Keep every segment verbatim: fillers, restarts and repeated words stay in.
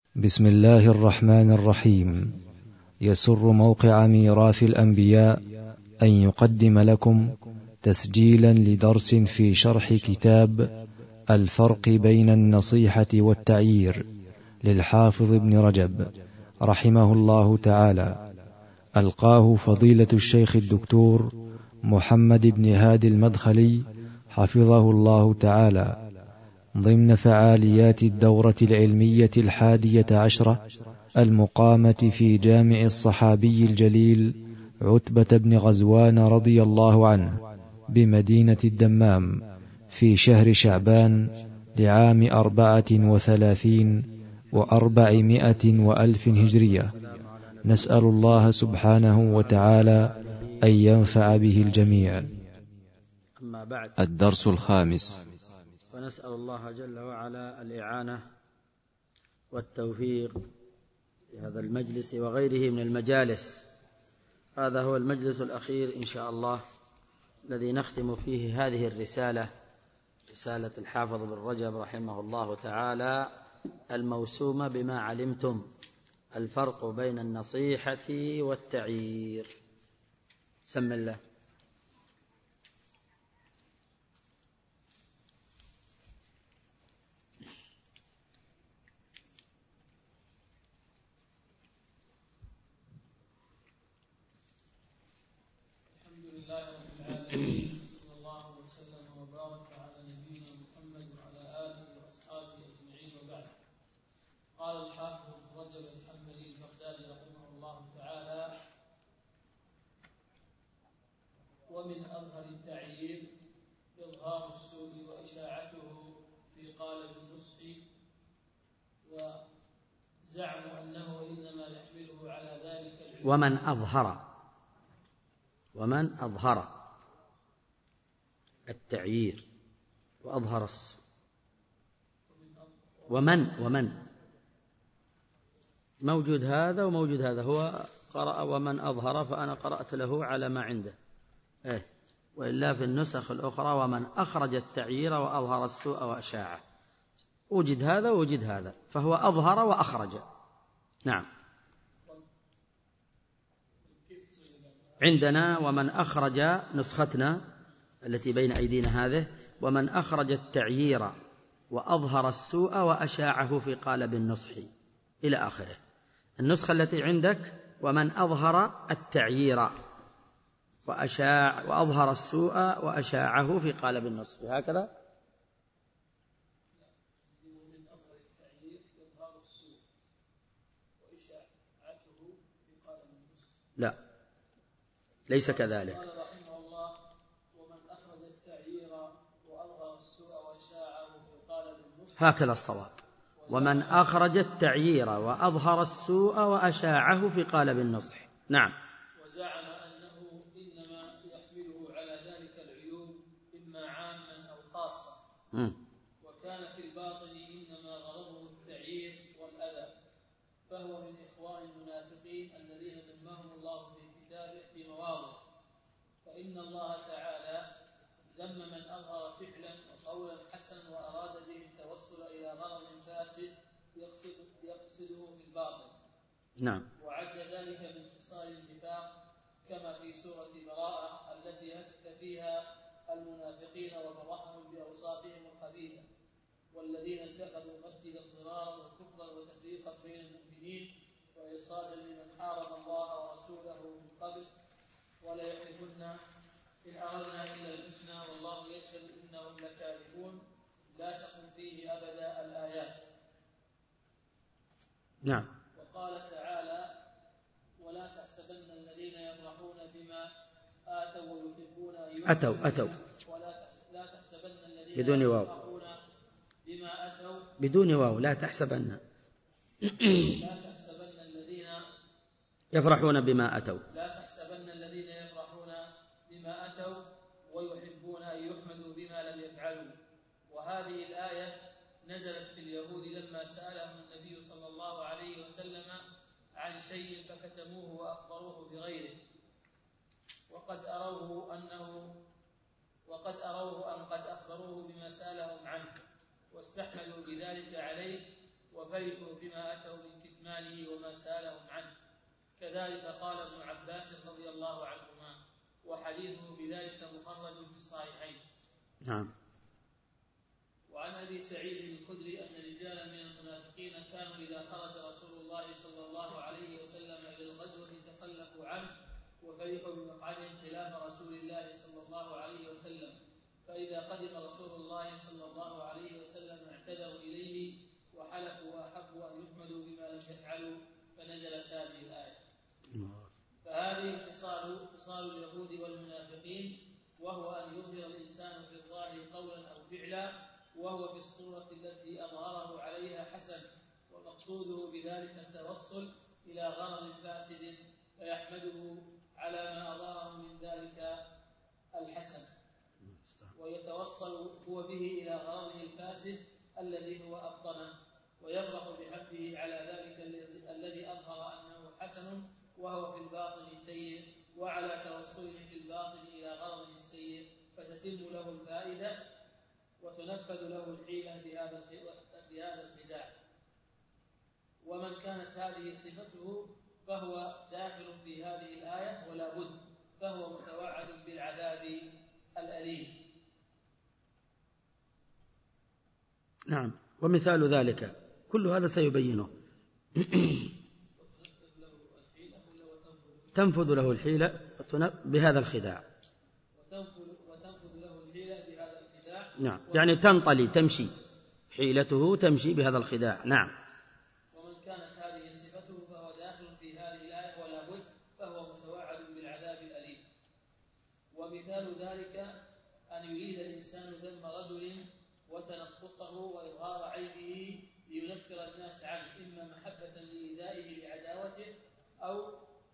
بسم الله الرحمن الرحيم. يسر موقع ميراث الأنبياء أن يقدم لكم تسجيلا لدرس في شرح كتاب الفرق بين النصيحة والتعيير للحافظ ابن رجب رحمه الله تعالى، ألقاه فضيلة الشيخ الدكتور محمد بن هادي المدخلي حفظه الله تعالى، ضمن فعاليات الدورة العلمية الحادية عشرة المقامة في جامع الصحابي الجليل عتبة بن غزوان رضي الله عنه بمدينة الدمام في شهر شعبان لعام أربعة وثلاثين وأربعمائة وألف هجرية. نسأل الله سبحانه وتعالى أن ينفع به الجميع. أما بعد، الدرس الخامس. ونسأل الله جل وعلا الإعانة والتوفيق في هذا المجلس وغيره من المجالس. هذا هو المجلس الأخير إن شاء الله الذي نختم فيه هذه الرسالة، رسالة الحافظ بن رجب رحمه الله تعالى الموسومة بما علمتم، الفرق بين النصيحة والتعيير. سم الله. صلى الله وسلم وبارك على نبينا محمد وعلى آله وأصحابه أجمعين، وبعد. قال الحافظ ابن رجب الحنبلي البغدادي رحمه الله تعالى: ومن أظهر التعيير إظهار السوء وإشاعته في قالب النصح، وزعموا أنه إنما يحمله على ذلك ومن أظهر ومن أظهر التعيير وأظهر السوء ومن ومن موجود هذا وموجود هذا. هو قرأ ومن أظهر، فأنا قرأت له على ما عنده، إيه؟ وإلا في النسخ الأخرى ومن أخرج التعيير وأظهر السوء وأشاعه. وجد هذا ووجد هذا، فهو أظهر وأخرج. نعم، عندنا ومن أخرج، نسختنا التي بين أيدينا هذه، ومن أخرج التعيير وأظهر السوء وأشاعه في قالب النصح إلى آخره. النسخة التي عندك ومن أظهر التعيير وأشاع وأظهر السوء وأشاعه في قالب النصح، هكذا. لا، ليس كذلك. قال رحمه الله: ومن أخرج التعيير وأظهر السوء وأشاعه في قالب النصح، هكذا الصواب. ومن أخرج التعيير وأظهر السوء وأشاعه في قالب النصح. نعم. وزعم أنه إنما يحمله على ذلك العيوب، إما عاما أو خاصة، م. وكان في الباطن إنما غرضه التعيير والأذى، فهو من إخوان المنافقين الذين ذمهم الله في كتابه في مواضع. فإن الله تعالى ذم من أظهر فعلا وقولا حسنا وأراد به التوصل إلى غرض فاسد يقصد يقصده في الباطن. نعم. وعد ذلك من خصال النفاق، كما في سورة براءة التي هتك فيها المنافقين وفرحهم بأوصافهم الخبيثة: والذين اتخذوا مسجدا ضرارا وكفرا وتفريقا بين المؤمنين وإرصادا لمن حارب الله ورسوله من قبل، ولا يحلفن إن أردنا إلا الحسنى والله يشهد إنهم لكاذبون، لا تقم فيه أبدا. الآيات. نعم. وقال تعالى: ولا تحسبن الذين يفرحون بما آتوا ويحبون أن أتوا أتوا ولا تحسبن الذين بدون واو، يفرحون بما أتوا بدون واو، لا تحسبن لا تحسبن الذين يفرحون بما أتوا لا تحسبن الذين يفرحون بما أتوا ويحبون أن يحمدوا بما لم يفعلوا. وهذه الآية نزلت في اليهود لما سألهم النبي صلى الله عليه وسلم عن شيء فكتموه وأخبروه بغيره، وقد أروه أنه وقد أروه أن قد أخبروه بما سألهم عنه، واستحملوا بذلك عليه، وفرحوا بما أتوا من كتمانه وما سألهم عنه. كذلك قال ابن عباس رضي الله عنهما، وحديثه بذلك مخرج في الصحيحين. نعم. وعن أبي سعيد الخدري أن رجالا من المنافقين كانوا إذا خرج رسول الله صلى الله عليه وسلم إلى الغزوة تخلفوا عنه وفرحوا بمقعدهم خلاف رسول الله صلى الله عليه وسلم، فإذا قدم رسول الله صلى الله عليه وسلم اعتذروا إليه وحلفوا وأحبوا أن يحمدوا بما لم يفعلوا، فنزلت هذه الآية. فهذه خصال خصال اليهود والمنافقين، وهو أن يظهر الإنسان في الظاهر قولا أو فعلا، وهو في الصورة التي أظهره عليها حسن، ومقصوده بذلك التوصل إلى غرض فاسد فيحمده على ما أظهره من ذلك الحسن، ويتوصل هو به إلى غرضه الفاسد الذي هو أبطنه، ويفرح بحمده على ذلك الذي أظهر أنه حسن وهو في الباطن سيء، وعلى توصله في الباطن إلى غرضه السيء، فتتم له الفائدة وتنفذ له الحيلة بهذا الخداع. ومن كانت هذه صفته فهو داخل في هذه الآية ولا بد، فهو متوعد بالعذاب الأليم. نعم. ومثال ذلك كل هذا سيبينه. تنفذ له الحيلة بهذا الخداع. وتنفذ له الحيلة بهذا الخداع. نعم، يعني تنطلي تمشي، حيلته تمشي بهذا الخداع. نعم. ومن كانت هذه صفته فهو داخل في هذه الآية ولا بد، فهو متوعد بالعذاب الأليم. ومثال ذلك أن يريد الإنسان ذم رجل وتنقصه وإظهار عيبه لينكر الناس عنه، إما محبة لإيذائه لعداوته أو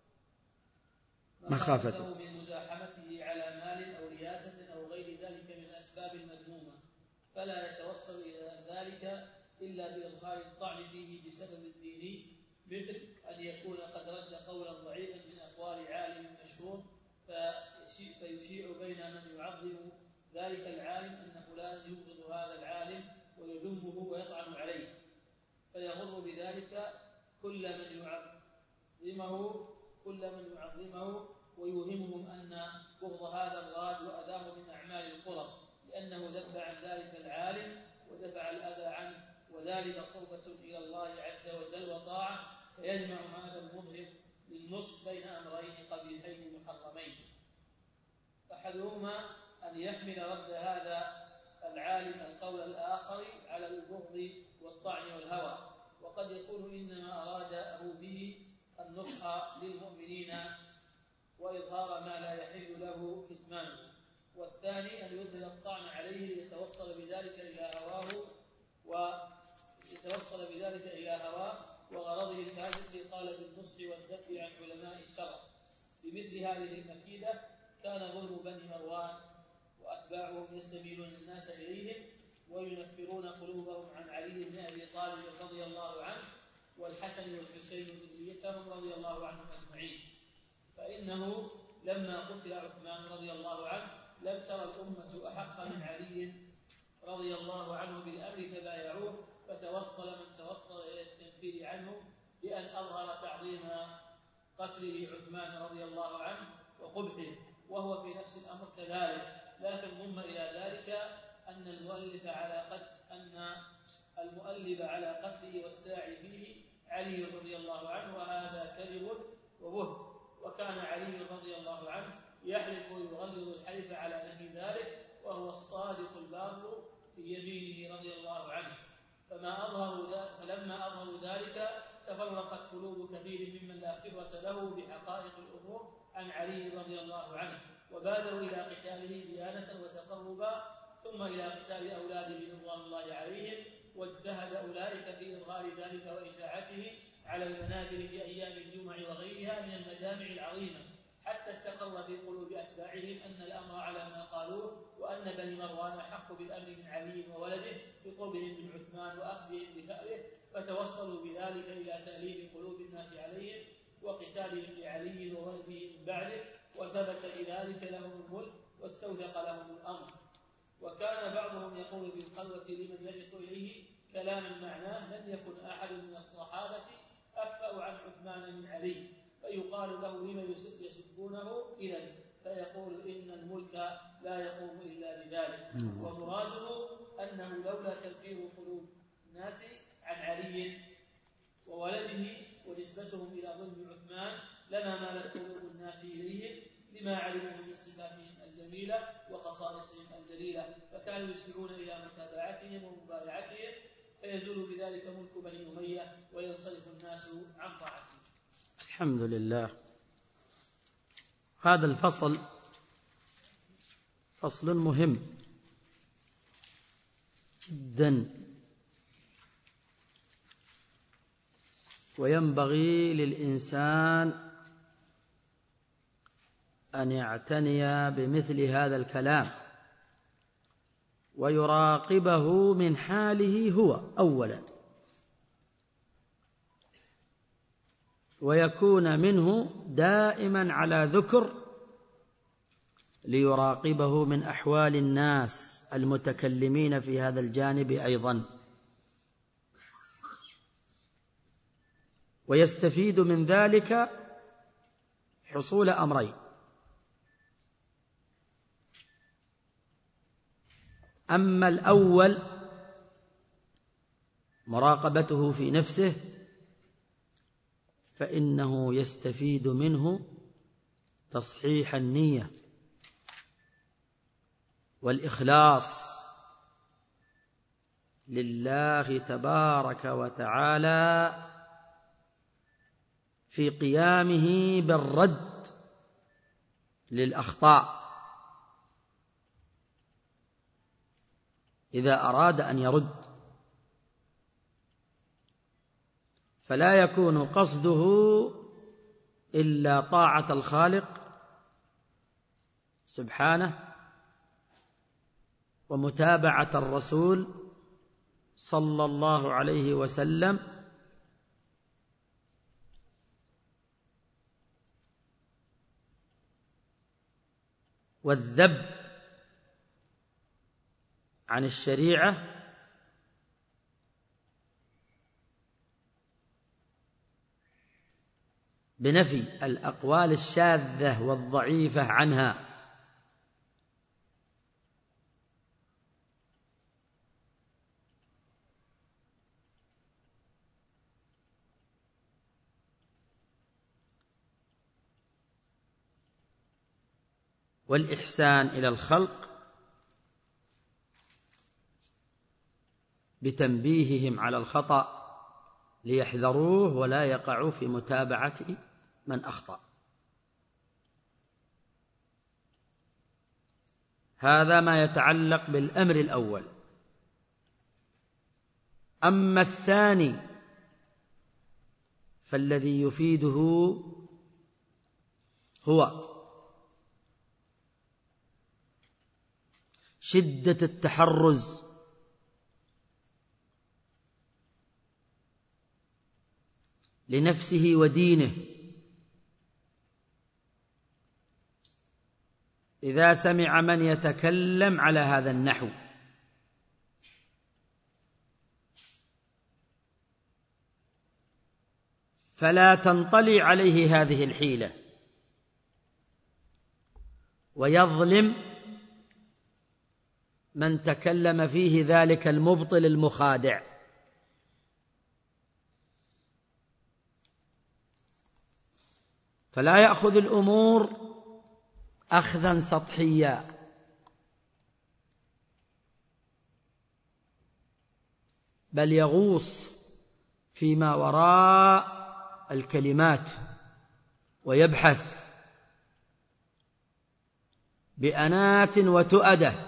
مخافته من مزاحمته على مال أو رياسة أو غير ذلك من الأسباب المذمومة، فلا يتوصل إلى ذلك إلا بإظهار الطعن فيه بسبب الديني، مثل أن يكون قد رد قولا ضعيفا من أقوال عالم مشهور فيشيع بين من يعظم ذلك العالم أن فلان يبغض هذا العالم ويذمه ويطعن عليه، فيغر بذلك كل من يعظمه كل من يعظمه ويوهمهم أن بغض هذا الراد وأذاه من أعمال القرب، لأنه ذب عن ذلك العالم ودفع الأذى عنه، وذلك قربة إلى الله عز وجل وطاعة، فيجمع هذا المظهر للنصح بين أمرين قبيحين محرمين. أحدهما أن يحمل رد هذا العالم القول الآخر على البغض والطعن والهوى، وقد يكون إنما أراده به النصح للمؤمنين وإظهار ما لا يحل له كتمانه. والثاني أن يظهر الطعن عليه ليتوصل بذلك إلى هواه ويتوصل بذلك إلى هواه وغرضه الفاسد، قال بالنصح والذب عن علماء الشرع. بمثل هذه المكيدة كان ظلم بني مروان وأتباعهم يستميلون الناس إليهم وينفرون قلوبهم عن علي بن أبي طالب رضي الله عنه والحسن والحسين ذريتهم رضي الله عنهم أجمعين، فإنه لما قتل عثمان رضي الله عنه لم ترى الأمة أحق من علي رضي الله عنه بالأمر فبايعوه، فتوصل من توصل إلى التنفير عنه بأن أظهر تعظيم قتله عثمان رضي الله عنه وقبحه، وهو في نفس الأمر كذلك، لكن ضم إلى ذلك أن المؤلف على قتل أن المؤلف على قتله والساعي فيه علي رضي الله عنه، وهذا كذب وبهت. وكان علي رضي الله عنه يحلف ويغلظ الحلف على نفي ذلك، وهو الصادق البار في يمينه رضي الله عنه. فما أظهروا فلما أظهروا ذلك تفرقت قلوب كثير ممن لا خبرة له بحقائق الأمور عن علي رضي الله عنه، وبادروا إلى قتاله ديانة وتقربا، ثم إلى قتال أولاده رضوان الله عليهم، واجتهد أولئك في إظهار ذلك وإشاعته على المنابر في أيام الجمع وغيرها من المجامع العظيمة، حتى استقر في قلوب أتباعهم أن الأمر على ما قالوه، وأن بني مروان أحق بالأمر من علي وولده بقربهم من عثمان وأخذهم بثأره، فتوصلوا بذلك إلى تأليف قلوب الناس عليهم وقتالهم لعلي وولده من بعده، وثبت بذلك لهم الملك واستوثق لهم الأمر. وكان بعضهم يقول بالقلوة لمن يجث إليه كلاما معناه لم يكن أحد من الصحابة أكفأ عن عثمان من علي، فيقال له لما يسبونه إذن، فيقول إن الملك لا يقوم إلا بذلك. ومراده أنه لولا تنفير قلوب الناس عن علي وولده ونسبتهم إلى ظلم عثمان لما مالت قلوب الناس إليهم لما علموه من صفاتهم الجميلة وخصائصهم الجليلة، فكانوا يسمعون إلى متابعتهم ومبايعتهم، فيزول بذلك ملك بني أمية وينصرف الناس عن طاعتهم. الحمد لله. هذا الفصل فصل مهم جدا، وينبغي للإنسان أن يعتني بمثل هذا الكلام ويراقبه من حاله هو أولا، ويكون منه دائما على ذكر ليراقبه من أحوال الناس المتكلمين في هذا الجانب أيضا، ويستفيد من ذلك حصول أمرين: أما الأول مراقبته في نفسه، فإنه يستفيد منه تصحيح النية والإخلاص لله تبارك وتعالى في قيامه بالرد للأخطاء إذا أراد أن يرد، فلا يكون قصده إلا طاعة الخالق سبحانه ومتابعة الرسول صلى الله عليه وسلم، والذب عن الشريعة بنفي الأقوال الشاذة والضعيفة عنها، والإحسان إلى الخلق بتنبيههم على الخطأ ليحذروه ولا يقعوا في متابعة من أخطأ. هذا ما يتعلق بالأمر الأول. أما الثاني فالذي يفيده هو شدة التحرز لنفسه ودينه إذا سمع من يتكلم على هذا النحو، فلا تنطلي عليه هذه الحيلة ويظلم من تكلم فيه ذلك المبطل المخادع. فلا يأخذ الأمور أخذا سطحيا، بل يغوص فيما وراء الكلمات ويبحث بأنات وتؤدة،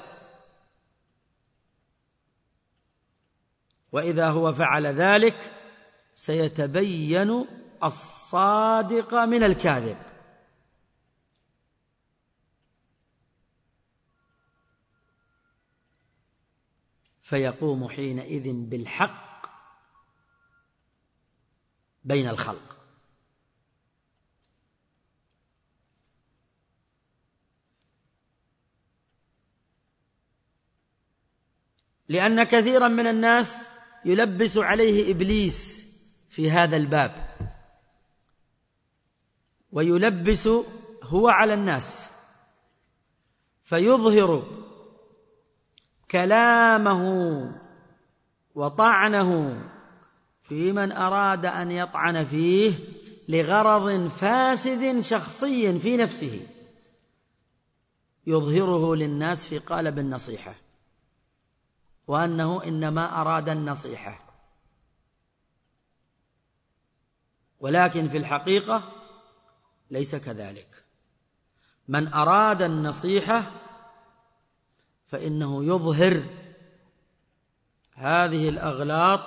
وإذا هو فعل ذلك سيتبين الصادق من الكاذب. فيقوم حينئذ بالحق بين الخلق. لأن كثيرا من الناس يلبس عليه إبليس في هذا الباب، ويلبس هو على الناس، فيظهر كلامه وطعنه في من أراد أن يطعن فيه لغرض فاسد شخصي في نفسه، يظهره للناس في قالب النصيحة، وأنه إنما أراد النصيحة، ولكن في الحقيقة ليس كذلك. من أراد النصيحة فإنه يظهر هذه الأغلاط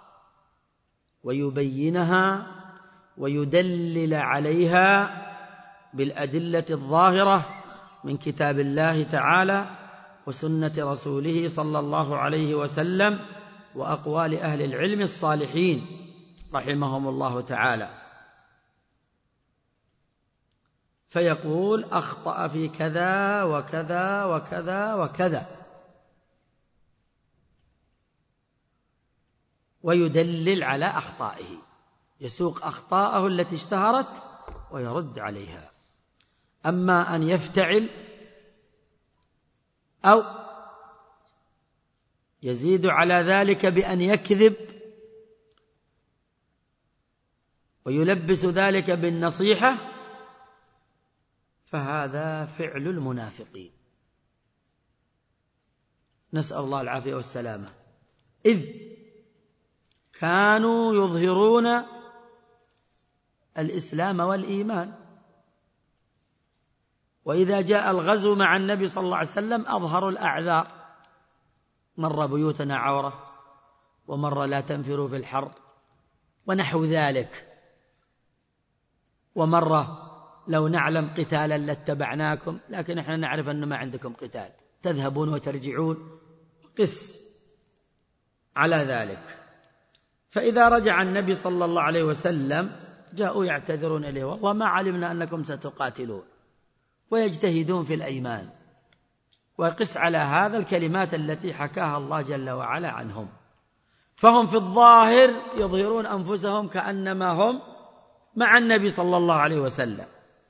ويبينها ويدلل عليها بالأدلة الظاهرة من كتاب الله تعالى وسنة رسوله صلى الله عليه وسلم وأقوال أهل العلم الصالحين رحمهم الله تعالى، فيقول أخطأ في كذا وكذا وكذا وكذا، ويدلل على أخطائه، يسوق أخطاءه التي اشتهرت ويرد عليها. أما أن يفتعل أو يزيد على ذلك بأن يكذب ويلبس ذلك بالنصيحة، فهذا فعل المنافقين، نسأل الله العافية والسلامة. إذ كانوا يظهرون الإسلام والإيمان، وإذا جاء الغزو مع النبي صلى الله عليه وسلم أظهروا الأعذار، مرة بيوتنا عورة، ومرة لا تنفروا في الحر ونحو ذلك، ومرة لو نعلم قتالا لاتبعناكم، لكن احنا نعرف أن ما عندكم قتال، تذهبون وترجعون، قس على ذلك. فإذا رجع النبي صلى الله عليه وسلم جاءوا يعتذرون إليه، والله ما علمنا أنكم ستقاتلون، ويجتهدون في الأيمان، ويقس على هذا الكلمات التي حكاها الله جل وعلا عنهم. فهم في الظاهر يظهرون أنفسهم كأنما هم مع النبي صلى الله عليه وسلم،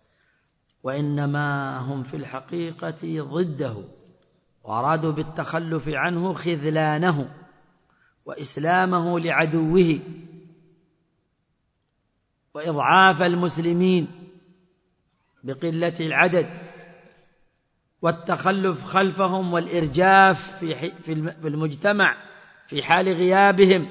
وإنما هم في الحقيقة ضده، وأرادوا بالتخلف عنه خذلانه وإسلامه لعدوه وإضعاف المسلمين بقلة العدد والتخلف خلفهم والإرجاف في المجتمع في حال غيابهم،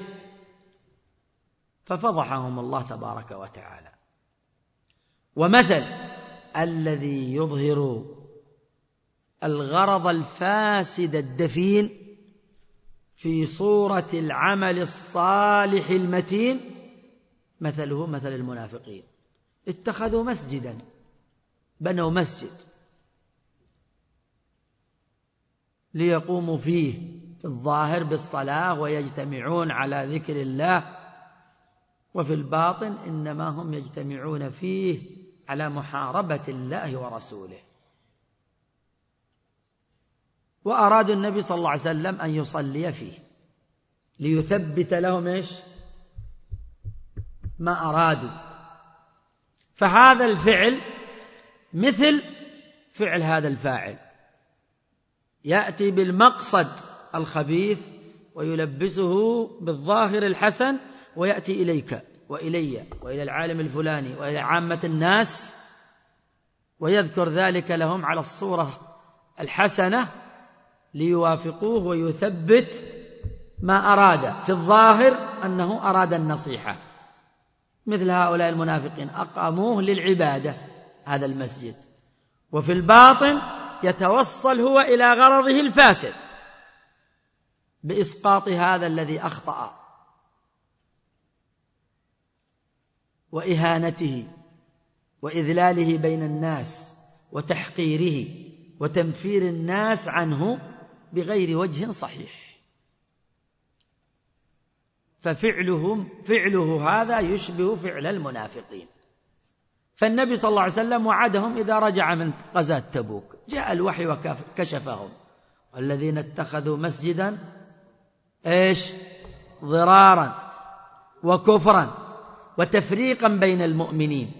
ففضحهم الله تبارك وتعالى. ومثل الذي يظهر الغرض الفاسد الدفين في صورة العمل الصالح المتين مثله مثل المنافقين، اتخذوا مسجدا، بنوا مسجد ليقوموا فيه في الظاهر بالصلاة ويجتمعون على ذكر الله، وفي الباطن إنما هم يجتمعون فيه على محاربة الله ورسوله. وأرادوا النبي صلى الله عليه وسلم أن يصلي فيه ليثبت لهم إيش ما أرادوا. فهذا الفعل مثل فعل هذا الفاعل، يأتي بالمقصد الخبيث ويلبسه بالظاهر الحسن، ويأتي إليك وإلي وإلى العالم الفلاني وإلى عامة الناس، ويذكر ذلك لهم على الصورة الحسنة ليوافقوه ويثبت ما أراد. في الظاهر أنه أراد النصيحة، مثل هؤلاء المنافقين أقاموه للعبادة هذا المسجد، وفي الباطن يتوصل هو إلى غرضه الفاسد بإسقاط هذا الذي أخطأ وإهانته وإذلاله بين الناس وتحقيره وتنفير الناس عنه بغير وجه صحيح. ففعلهم فعله هذا يشبه فعل المنافقين. فالنبي صلى الله عليه وسلم وعدهم إذا رجع من غزاة تبوك، جاء الوحي وكشفهم، والذين اتخذوا مسجدا إيش ضرارا وكفرا وتفريقا بين المؤمنين.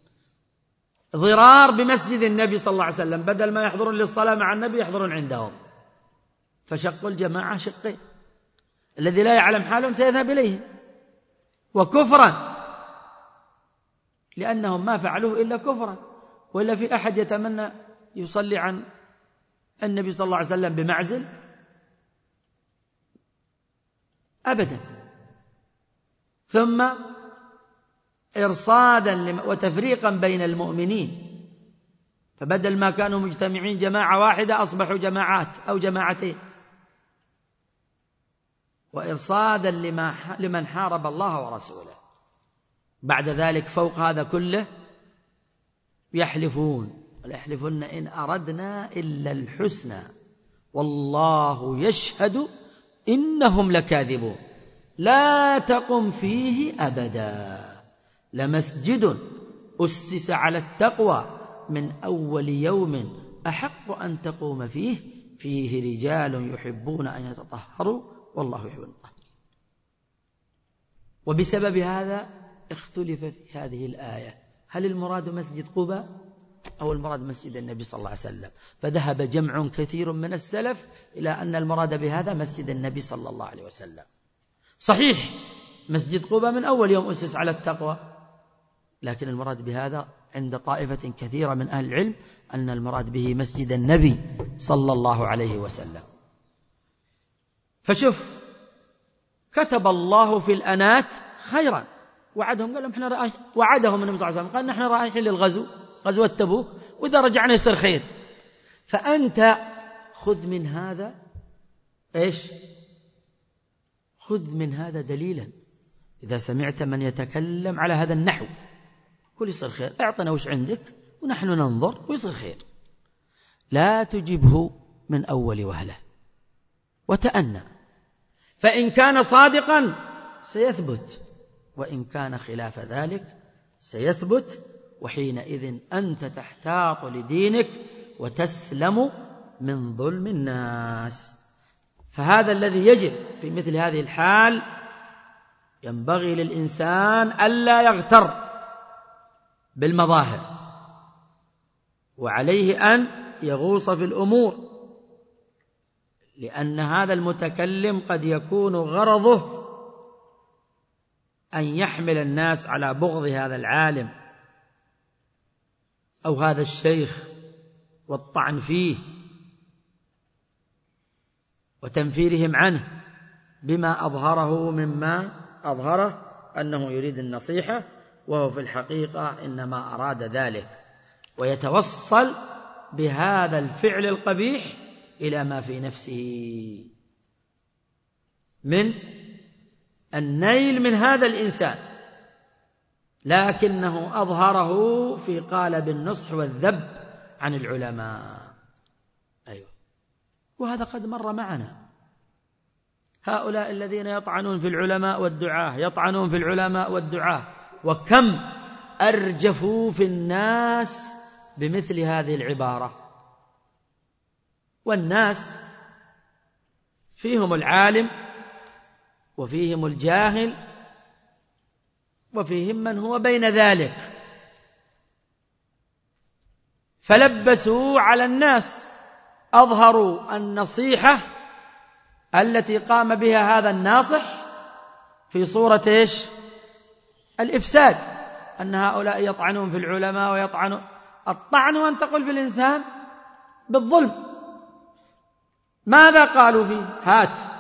ضرار بمسجد النبي صلى الله عليه وسلم، بدل ما يحضرون للصلاة مع النبي يحضرون عندهم، فشقوا الجماعة شقين، الذي لا يعلم حالهم سيذهب إليهم. وكفرا لأنهم ما فعلوه إلا كفرا، وإلا في أحد يتمنى يصلي عن النبي صلى الله عليه وسلم بمعزل؟ أبدا. ثم إرصادا وتفريقا بين المؤمنين، فبدل ما كانوا مجتمعين جماعة واحدة أصبحوا جماعات أو جماعتين. وإرصادا لمن حارب الله ورسوله. بعد ذلك فوق هذا كله يحلفون، ويحلفون إن أردنا إلا الحسنى والله يشهد إنهم لكاذبون لا تقم فيه أبدا لمسجد أسس على التقوى من أول يوم أحق أن تقوم فيه فيه رجال يحبون أن يتطهروا والله يحب المطهرين. وبسبب هذا اختلف في هذه الآية، هل المراد مسجد قباء أو المراد مسجد النبي صلى الله عليه وسلم؟ فذهب جمع كثير من السلف إلى أن المراد بهذا مسجد النبي صلى الله عليه وسلم. صحيح مسجد قباء من أول يوم أسس على التقوى، لكن المراد بهذا عند طائفة كثيرة من أهل العلم أن المراد به مسجد النبي صلى الله عليه وسلم. فشوف، كتب الله في الأنات خيرا، وعدهم، قال لهم احنا رأي وعدهم النبي صلى الله عليه وسلم، قال نحن رايحين للغزو، غزوة تبوك، وإذا رجعنا يصير خير. فأنت خذ من هذا إيش؟ خذ من هذا دليلا. إذا سمعت من يتكلم على هذا النحو قل يصير خير، اعطنا وش عندك ونحن ننظر ويصير خير. لا تجبه من أول وهلة وتأنى، فإن كان صادقا سيثبت، وإن كان خلاف ذلك سيثبت، وحينئذ أنت تحتاط لدينك وتسلم من ظلم الناس. فهذا الذي يجب في مثل هذه الحال. ينبغي للإنسان ألا يغتر بالمظاهر، وعليه أن يغوص في الأمور، لأن هذا المتكلم قد يكون غرضه أن يحمل الناس على بغض هذا العالم أو هذا الشيخ والطعن فيه وتنفيرهم عنه بما أظهره مما أظهره أنه يريد النصيحة، وهو في الحقيقة إنما أراد ذلك، ويتوصل بهذا الفعل القبيح إلى ما في نفسه من النيل من هذا الإنسان، لكنه أظهره في قالب النصح والذب عن العلماء. أيوة، وهذا قد مر معنا. هؤلاء الذين يطعنون في العلماء والدعاة يطعنون في العلماء والدعاة، وكم أرجفوا في الناس بمثل هذه العبارة. والناس فيهم العالم وفيهم الجاهل وفيهم من هو بين ذلك، فلبسوا على الناس، أظهروا النصيحة التي قام بها هذا الناصح في صورة إيش؟ الإفساد، أن هؤلاء يطعنون في العلماء ويطعنون. الطعن وأن تقول في الإنسان بالظلم. ماذا قالوا فيه؟ هات.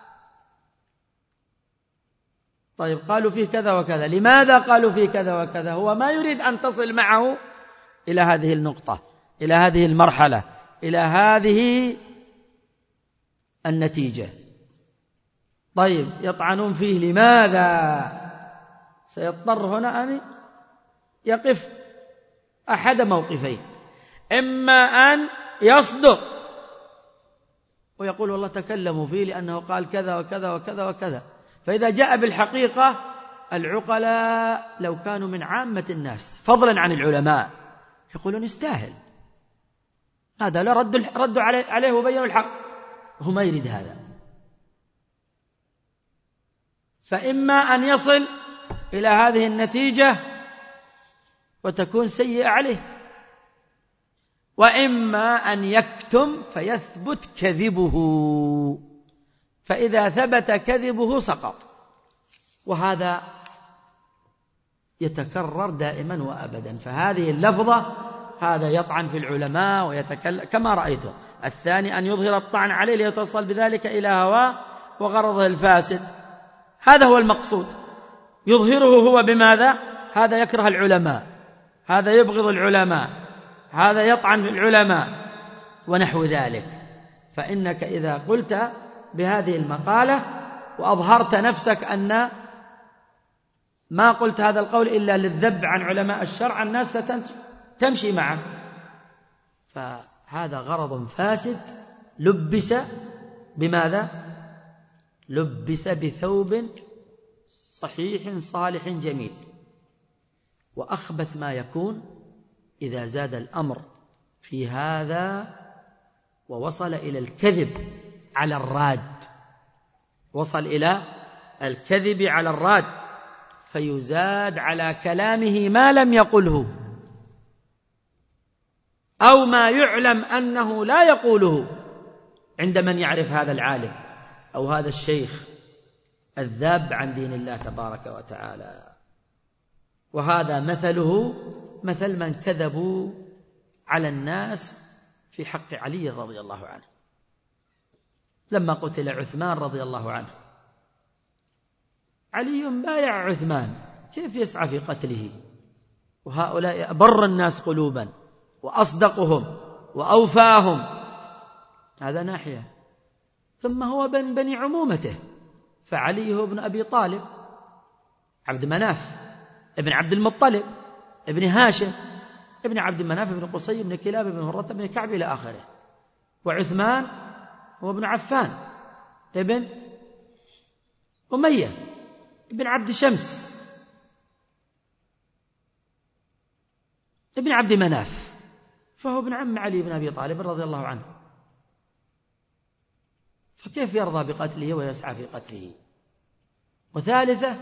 طيب قالوا فيه كذا وكذا، لماذا قالوا فيه كذا وكذا؟ هو ما يريد أن تصل معه إلى هذه النقطة، إلى هذه المرحلة، إلى هذه النتيجة. طيب يطعنون فيه لماذا؟ سيضطر هنا أن يقف أحد موقفين، إما أن يصدق ويقول والله تكلموا فيه لأنه قال كذا وكذا وكذا وكذا، فإذا جاء بالحقيقة العقلاء لو كانوا من عامة الناس فضلا عن العلماء يقولون يستاهل هذا، لا ردوا ردوا عليه وبينوا الحق، وهو ما يريد هذا. فإما أن يصل إلى هذه النتيجة وتكون سيئة عليه، وإما أن يكتم فيثبت كذبه، فإذا ثبت كذبه سقط. وهذا يتكرر دائما وأبدا. فهذه اللفظة هذا يطعن في العلماء ويتكلم كما رأيته. الثاني أن يظهر الطعن عليه ليتصل بذلك إلى هواه وغرضه الفاسد، هذا هو المقصود. يظهره هو بماذا؟ هذا يكره العلماء، هذا يبغض العلماء، هذا يطعن في العلماء ونحو ذلك. فإنك إذا قلت بهذه المقالة وأظهرت نفسك أن ما قلت هذا القول إلا للذب عن علماء الشرع، الناس ستمشي معه. فهذا غرض فاسد لبس بماذا؟ لبس بثوب صحيح صالح جميل. وأخبث ما يكون إذا زاد الأمر في هذا ووصل إلى الكذب على الراد، وصل إلى الكذب على الراد، فيزاد على كلامه ما لم يقله أو ما يعلم أنه لا يقوله عند من يعرف هذا العالم أو هذا الشيخ الذاب عن دين الله تبارك وتعالى. وهذا مثله مثل من كذبوا على الناس في حق علي رضي الله عنه. لما قتل عثمان رضي الله عنه، علي بايع عثمان، كيف يسعى في قتله؟ وهؤلاء أبر الناس قلوبا وأصدقهم وأوفاهم، هذا ناحية. ثم هو بن بني عمومته، فعلي هو ابن أبي طالب عبد مناف ابن عبد المطلب ابن هاشم ابن عبد مناف ابن قصي ابن كلاب ابن مرة ابن كعب إلى آخره. وعثمان هو ابن عفان ابن أمية ابن عبد شمس ابن عبد مناف، فهو ابن عم علي بن أبي طالب رضي الله عنه. فكيف يرضى بقتله ويسعى في قتله؟ وثالثة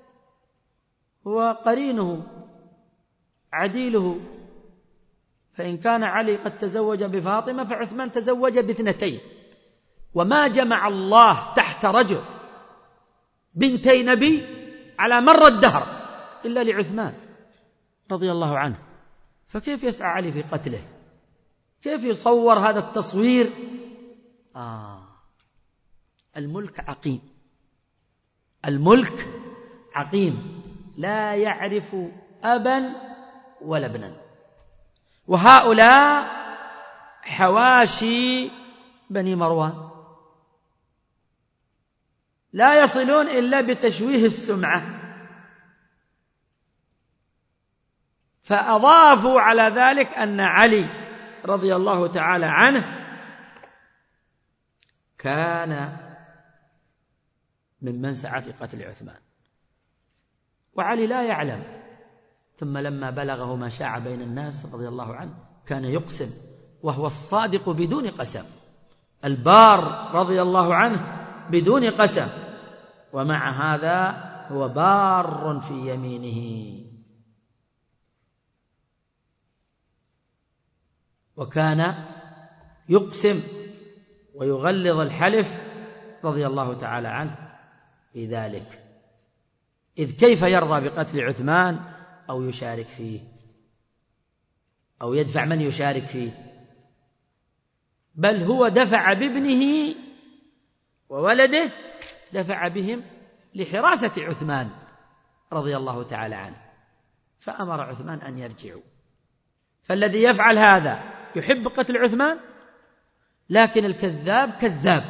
هو قرينه عديله، فإن كان علي قد تزوج بفاطمة فعثمان تزوج باثنتين، وما جمع الله تحت رجل بنتي نبي على مر الدهر إلا لعثمان رضي الله عنه. فكيف يسعى علي في قتله؟ كيف يصور هذا التصوير؟ آه الملك عقيم، الملك عقيم لا يعرف أبا ولا ابنا. وهؤلاء حواشي بني مروان لا يصلون إلا بتشويه السمعة، فأضافوا على ذلك أن علي رضي الله تعالى عنه كان ممن سعى في قتل عثمان، وعلي لا يعلم. ثم لما بلغه ما شاع بين الناس رضي الله عنه كان يقسم، وهو الصادق بدون قسم، البار رضي الله عنه بدون قسم، ومع هذا هو بار في يمينه. وكان يقسم ويغلظ الحلف رضي الله تعالى عنه في ذلك، إذ كيف يرضى بقتل عثمان أو يشارك فيه أو يدفع من يشارك فيه؟ بل هو دفع بابنه وولده، دفع بهم لحراسة عثمان رضي الله تعالى عنه، فأمر عثمان أن يرجعوا. فالذي يفعل هذا يحب قتل عثمان، لكن الكذاب كذاب،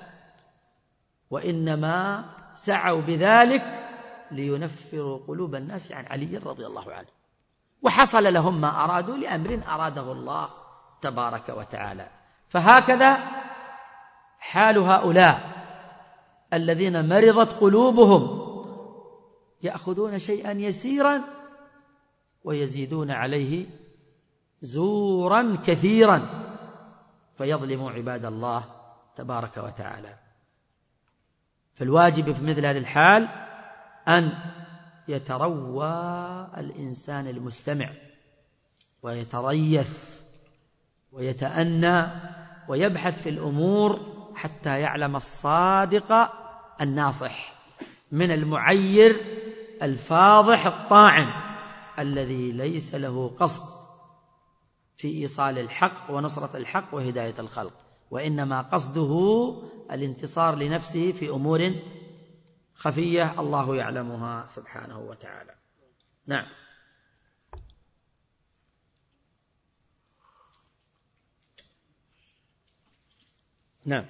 وإنما سعوا بذلك لينفروا قلوب الناس عن علي رضي الله عنه، وحصل لهم ما أرادوا لأمر أراده الله تبارك وتعالى. فهكذا حال هؤلاء الذين مرضت قلوبهم، يأخذون شيئا يسيرا ويزيدون عليه زورا كثيرا، فيظلموا عباد الله تبارك وتعالى. فالواجب في مثل هذه الحال أن يتروى الإنسان المستمع ويتريث ويتأنى ويبحث في الأمور حتى يعلم الصادق الناصح من المعير الفاضح الطاعن الذي ليس له قصد في إيصال الحق ونصرة الحق وهداية الخلق، وإنما قصده الانتصار لنفسه في أمور خفية الله يعلمها سبحانه وتعالى. نعم. نعم.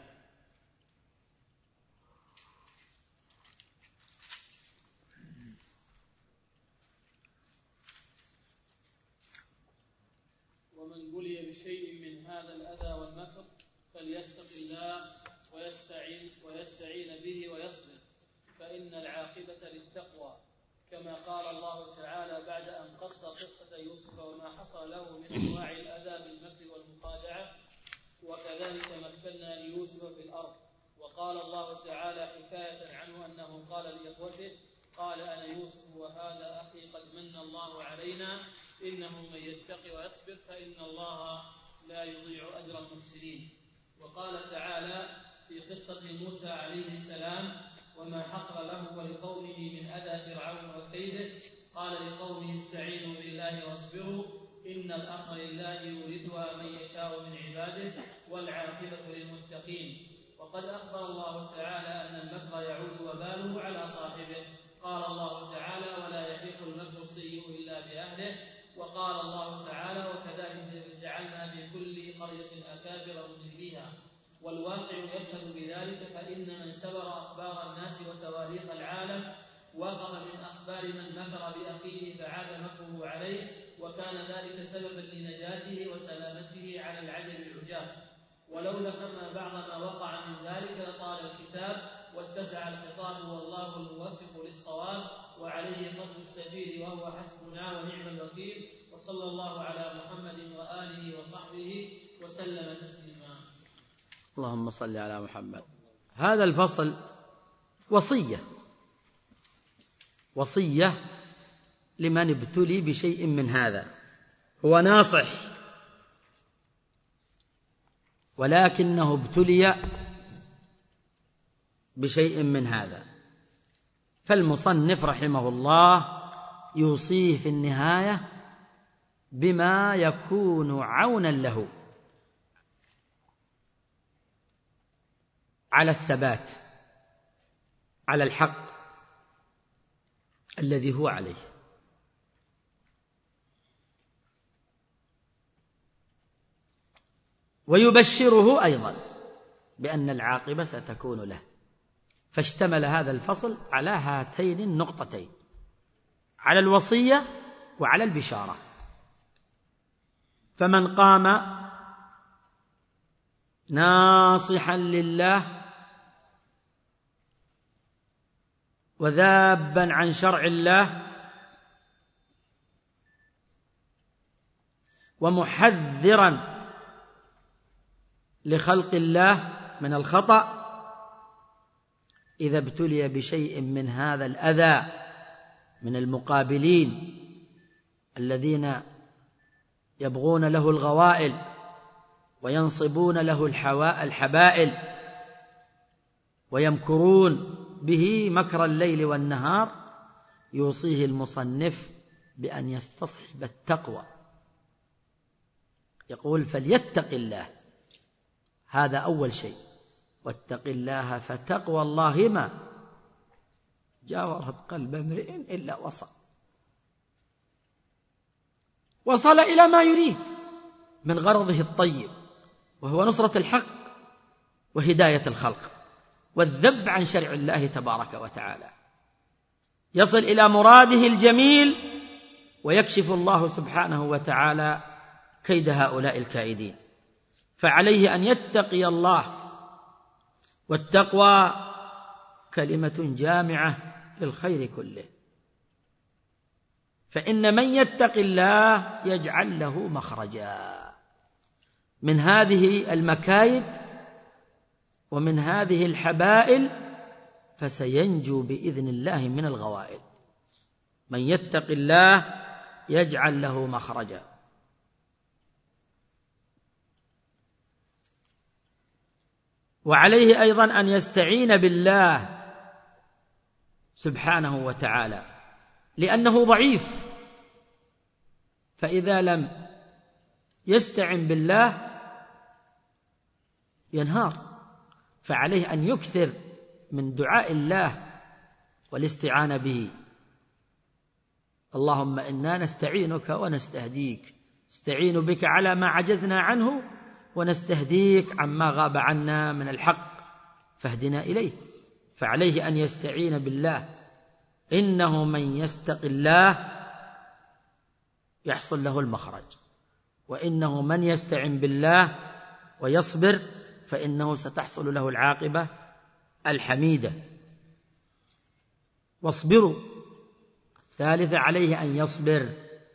ومن بلي بشيء من هذا الأذى والمكر فليتق الله ويستعين ويستعين به ويصبر، فإن العاقبة للتقوى، كما قال الله تعالى بعد أن قص قصة يوسف وما حصل له من أنواع الأذى بالمكر والمخادعة: وكذلك مكنا ليوسف في الأرض. وقال الله تعالى حكاية عنه أنه قال لإخوته: قال أنا يوسف وهذا أخي قد من الله علينا إنه من يتق ويصبر فإن الله لا يضيع أجر المحسنين. وقال تعالى في قصة موسى عليه السلام: وما حصل له ولقومه من أذى فرعون وكيده، قال لقومه: استعينوا بالله واصبروا إن الأرض لله يورثها من يشاء من عباده والعاقبة للمتقين. وقد أخبر الله تعالى أن المكر يعود وباله على صاحبه، قال الله تعالى: ولا يحيق المكر السيء إلا بأهله. وقال الله تعالى: وكذلك جعلنا في كل قرية أكابر مجرميها. والواقع يشهد بذلك، فإن من سبر أخبار الناس وتواريخ العالم وقف من أخبار من مكر بأخيه فعاد مكره عليه، وكان ذلك سببا لنجاته وسلامته على العجب العجاب. ولو ذكرنا بعض ما وقع من ذلك لطال الكتاب واتسع الخطاب، والله الموفق للصواب، وعليه قصد السبيل وهو حسبنا ونعم الوكيل. وصلى الله على محمد وآله وصحبه وسلم تسليما. اللهم صل على محمد. هذا الفصل وصية وصية لمن ابتلي بشيء من هذا. هو ناصح ولكنه ابتلي بشيء من هذا، فالمصنف رحمه الله يوصيه في النهاية بما يكون عونا له على الثبات على الحق الذي هو عليه. ويبشره أيضا بأن العاقبة ستكون له، فاشتمل هذا الفصل على هاتين النقطتين، على الوصية وعلى البشارة. فمن قام ناصحا لله وذابا عن شرع الله ومحذرا لخلق الله من الخطأ، إذا ابتلي بشيء من هذا الأذى من المقابلين الذين يبغون له الغوائل وينصبون له الحبائل ويمكرون به مكر الليل والنهار، يوصيه المصنف بأن يستصحب التقوى. يقول: فليتق الله، هذا أول شيء. واتق الله، فتقوى الله ما جاورت قلب امرئ إلا وصل وصل إلى ما يريد من غرضه الطيب، وهو نصرة الحق وهداية الخلق والذب عن شرع الله تبارك وتعالى، يصل إلى مراده الجميل ويكشف الله سبحانه وتعالى كيد هؤلاء الكائدين. فعليه أن يتقي الله، والتقوى كلمة جامعة للخير كله، فإن من يتق الله يجعل له مخرجا من هذه المكايد ومن هذه الحبائل فسينجو بإذن الله من الغوائل. من يتق الله يجعل له مخرجا. وعليه أيضا أن يستعين بالله سبحانه وتعالى لأنه ضعيف، فإذا لم يستعن بالله ينهار، فعليه أن يكثر من دعاء الله والاستعانة به. اللهم إنا نستعينك ونستهديك، نستعين بك على ما عجزنا عنه ونستهديك عما غاب عنا من الحق فاهدنا إليه. فعليه أن يستعين بالله. إنه من يستق الله يحصل له المخرج، وإنه من يستعن بالله ويصبر فإنه ستحصل له العاقبة الحميدة. واصبروا. الثالثة عليه أن يصبر،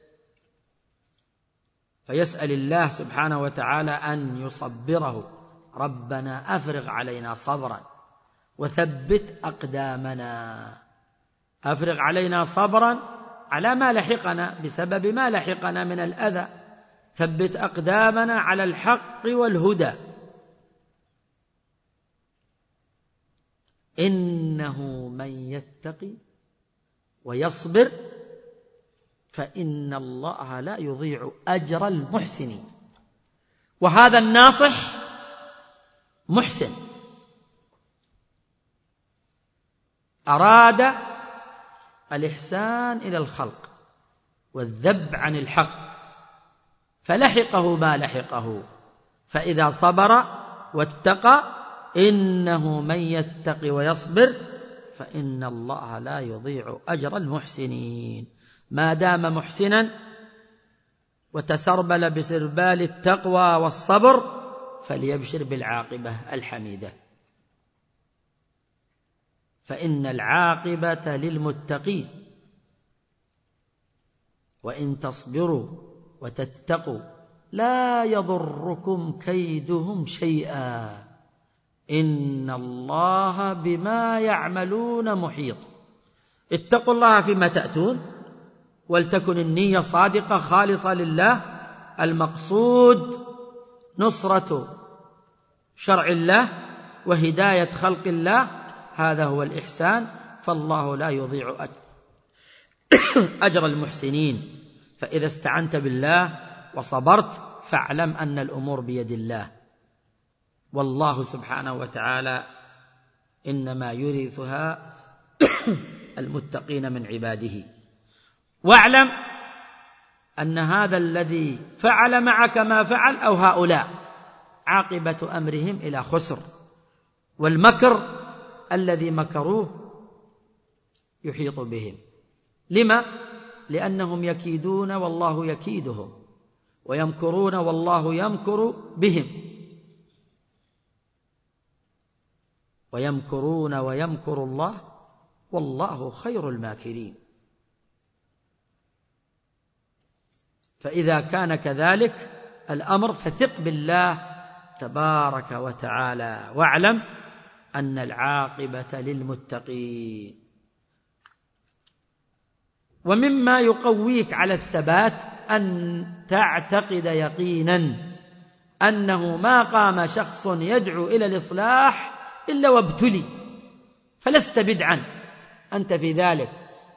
فيسأل الله سبحانه وتعالى أن يصبره. ربنا أفرغ علينا صبرا وثبت أقدامنا. أفرغ علينا صبرا على ما لحقنا بسبب ما لحقنا من الأذى، ثبت أقدامنا على الحق والهدى. إنه من يتقي ويصبر فإن الله لا يضيع أجر المحسنين. وهذا الناصح محسن، أراد الإحسان إلى الخلق والذب عن الحق فلحقه ما لحقه. فإذا صبر واتقى إنه من يتقي ويصبر فإن الله لا يضيع أجر المحسنين. ما دام محسنا وتسربل بسربال التقوى والصبر فليبشر بالعاقبة الحميدة، فإن العاقبة للمتقين. وإن تصبروا وتتقوا لا يضركم كيدهم شيئا إن الله بما يعملون محيط. اتقوا الله فيما تأتون، ولتكن النية صادقة خالصة لله. المقصود نصرة شرع الله وهداية خلق الله، هذا هو الإحسان. فالله لا يضيع أجر المحسنين. فإذا استعنت بالله وصبرت فاعلم أن الأمور بيد الله، والله سبحانه وتعالى إنما يورثها المتقين من عباده. واعلم أن هذا الذي فعل معك ما فعل أو هؤلاء عاقبة أمرهم إلى خسر، والمكر الذي مكروه يحيط بهم. لما؟ لأنهم يكيدون والله يكيدهم، ويمكرون والله يمكر بهم، ويمكرون ويمكر الله والله خير الماكرين. فإذا كان كذلك الأمر فثق بالله تبارك وتعالى، واعلم أن العاقبة للمتقين. ومما يقويك على الثبات أن تعتقد يقينا أنه ما قام شخص يدعو إلى الإصلاح إلا وابتلي، فلست بدعا أنت في ذلك.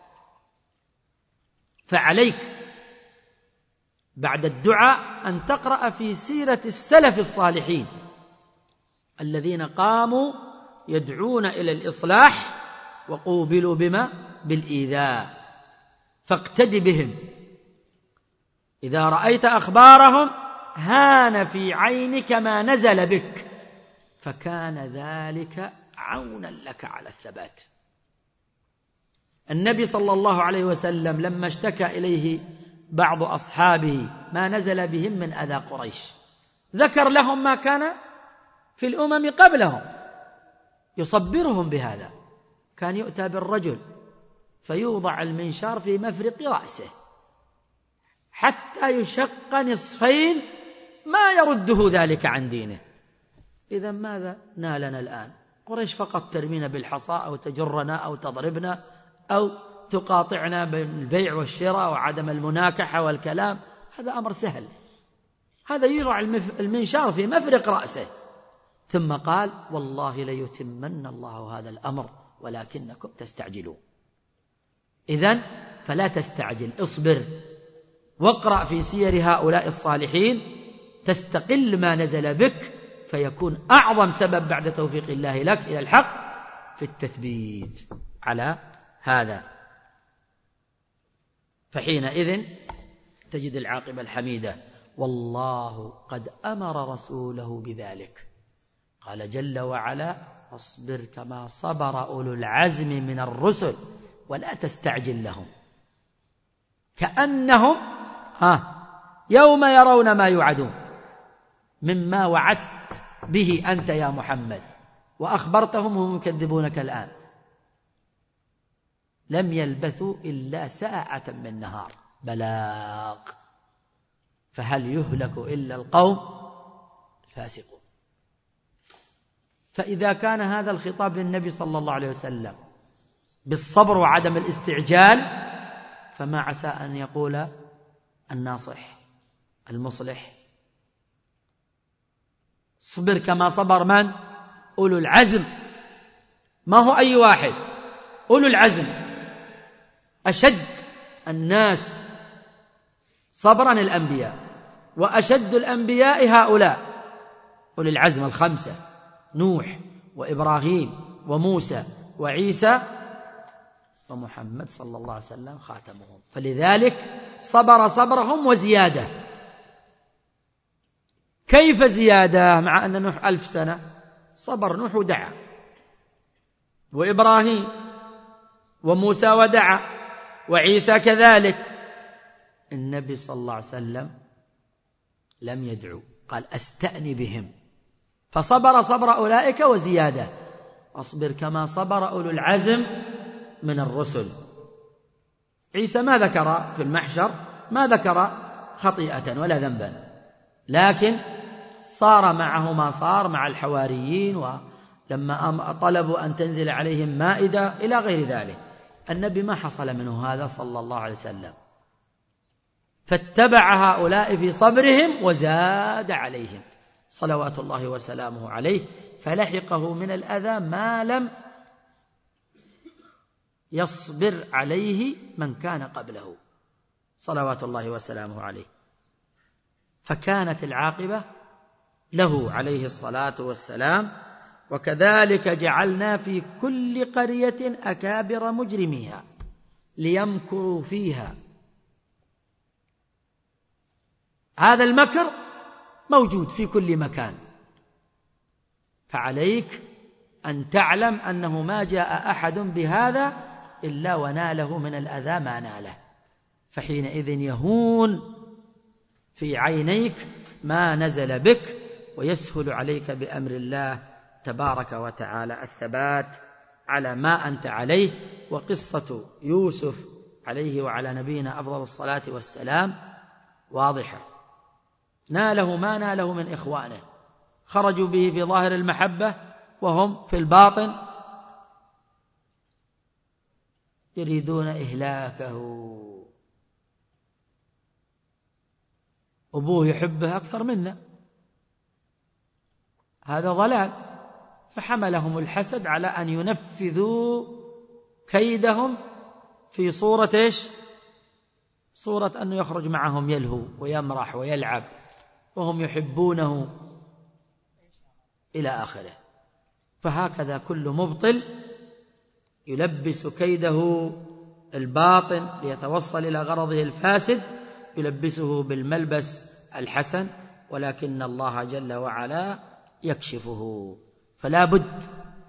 فعليك بعد الدعاء أن تقرأ في سيرة السلف الصالحين الذين قاموا يدعون إلى الإصلاح وقوبلوا بما؟ بالإيذاء، فاقتد بهم. إذا رأيت أخبارهم هان في عينك ما نزل بك، فكان ذلك عونا لك على الثبات. النبي صلى الله عليه وسلم لما اشتكى إليه بعض أصحابه ما نزل بهم من أذى قريش ذكر لهم ما كان في الأمم قبلهم يصبرهم بهذا. كان يؤتى بالرجل فيوضع المنشار في مفرق رأسه حتى يشق نصفين ما يرده ذلك عن دينه. إذا ماذا نالنا الآن؟ قريش فقط ترمينا بالحصى أو تجرنا أو تضربنا أو تقاطعنا بالبيع والشراء وعدم المناكحة والكلام، هذا أمر سهل، هذا يرع المنشار في مفرق رأسه. ثم قال والله ليتمن الله هذا الأمر ولكنكم تستعجلون. إذن فلا تستعجل، اصبر واقرأ في سير هؤلاء الصالحين تستقل ما نزل بك، فيكون أعظم سبب بعد توفيق الله لك إلى الحق في التثبيت على هذا. فحينئذ تجد العاقبة الحميدة. والله قد أمر رسوله بذلك، قال جل وعلا فاصبر كما صبر أولو العزم من الرسل ولا تستعجل لهم، كأنهم ها يوم يرون ما يوعدون مما وعدت به أنت يا محمد وأخبرتهم وهم يكذبونك الآن، لم يلبثوا إلا ساعة من نهار بلاغ، فهل يهلك إلا القوم الفاسقون. فإذا كان هذا الخطاب للنبي صلى الله عليه وسلم بالصبر وعدم الاستعجال، فما عسى أن يقول الناصح المصلح صبر كما صبر من؟ أولو العزم. ما هو أي واحد، أولو العزم أشد الناس صبرا الأنبياء، وأشد الأنبياء هؤلاء أولي العزم الخمسة: نوح وإبراهيم وموسى وعيسى ومحمد صلى الله عليه وسلم خاتمهم. فلذلك صبر صبرهم وزيادة. كيف زيادة مع أن نوح ألف سنة؟ صبر نوح ودعا، وإبراهيم وموسى ودعا، وعيسى كذلك. النبي صلى الله عليه وسلم لم يدعو، قال أستأني بهم، فصبر صبر أولئك وزيادة. أصبر كما صبر أولو العزم من الرسل. عيسى ما ذكر في المحشر، ما ذكر خطيئة ولا ذنبا، لكن صار معه ما صار مع الحواريين، ولما طلبوا أن تنزل عليهم مائدة إلى غير ذلك. النبي ما حصل منه هذا صلى الله عليه وسلم، فاتبع هؤلاء في صبرهم وزاد عليهم صلوات الله وسلامه عليه، فلحقه من الأذى ما لم يصبر عليه من كان قبله صلوات الله وسلامه عليه. فكانت العاقبة له عليه الصلاة والسلام. وكذلك جعلنا في كل قرية أكابر مجرميها ليمكروا فيها. هذا المكر موجود في كل مكان، فعليك أن تعلم أنه ما جاء أحد بهذا إلا وناله من الأذى ما ناله، فحينئذ يهون في عينيك ما نزل بك، ويسهل عليك بأمر الله تبارك وتعالى الثبات على ما أنت عليه. وقصة يوسف عليه وعلى نبينا أفضل الصلاة والسلام واضحة، ناله ما ناله من إخوانه، خرجوا به في ظاهر المحبة وهم في الباطن يريدون إهلاكه. أبوه يحبه أكثر منا، هذا ضلال، فحملهم الحسد على أن ينفذوا كيدهم في صورة إيش؟ صورة أنه يخرج معهم يلهو ويمرح ويلعب وهم يحبونه إلى آخره. فهكذا كل مبطل يلبس كيده الباطن ليتوصل إلى غرضه الفاسد، يلبسه بالملبس الحسن، ولكن الله جل وعلا يكشفه. فلا بد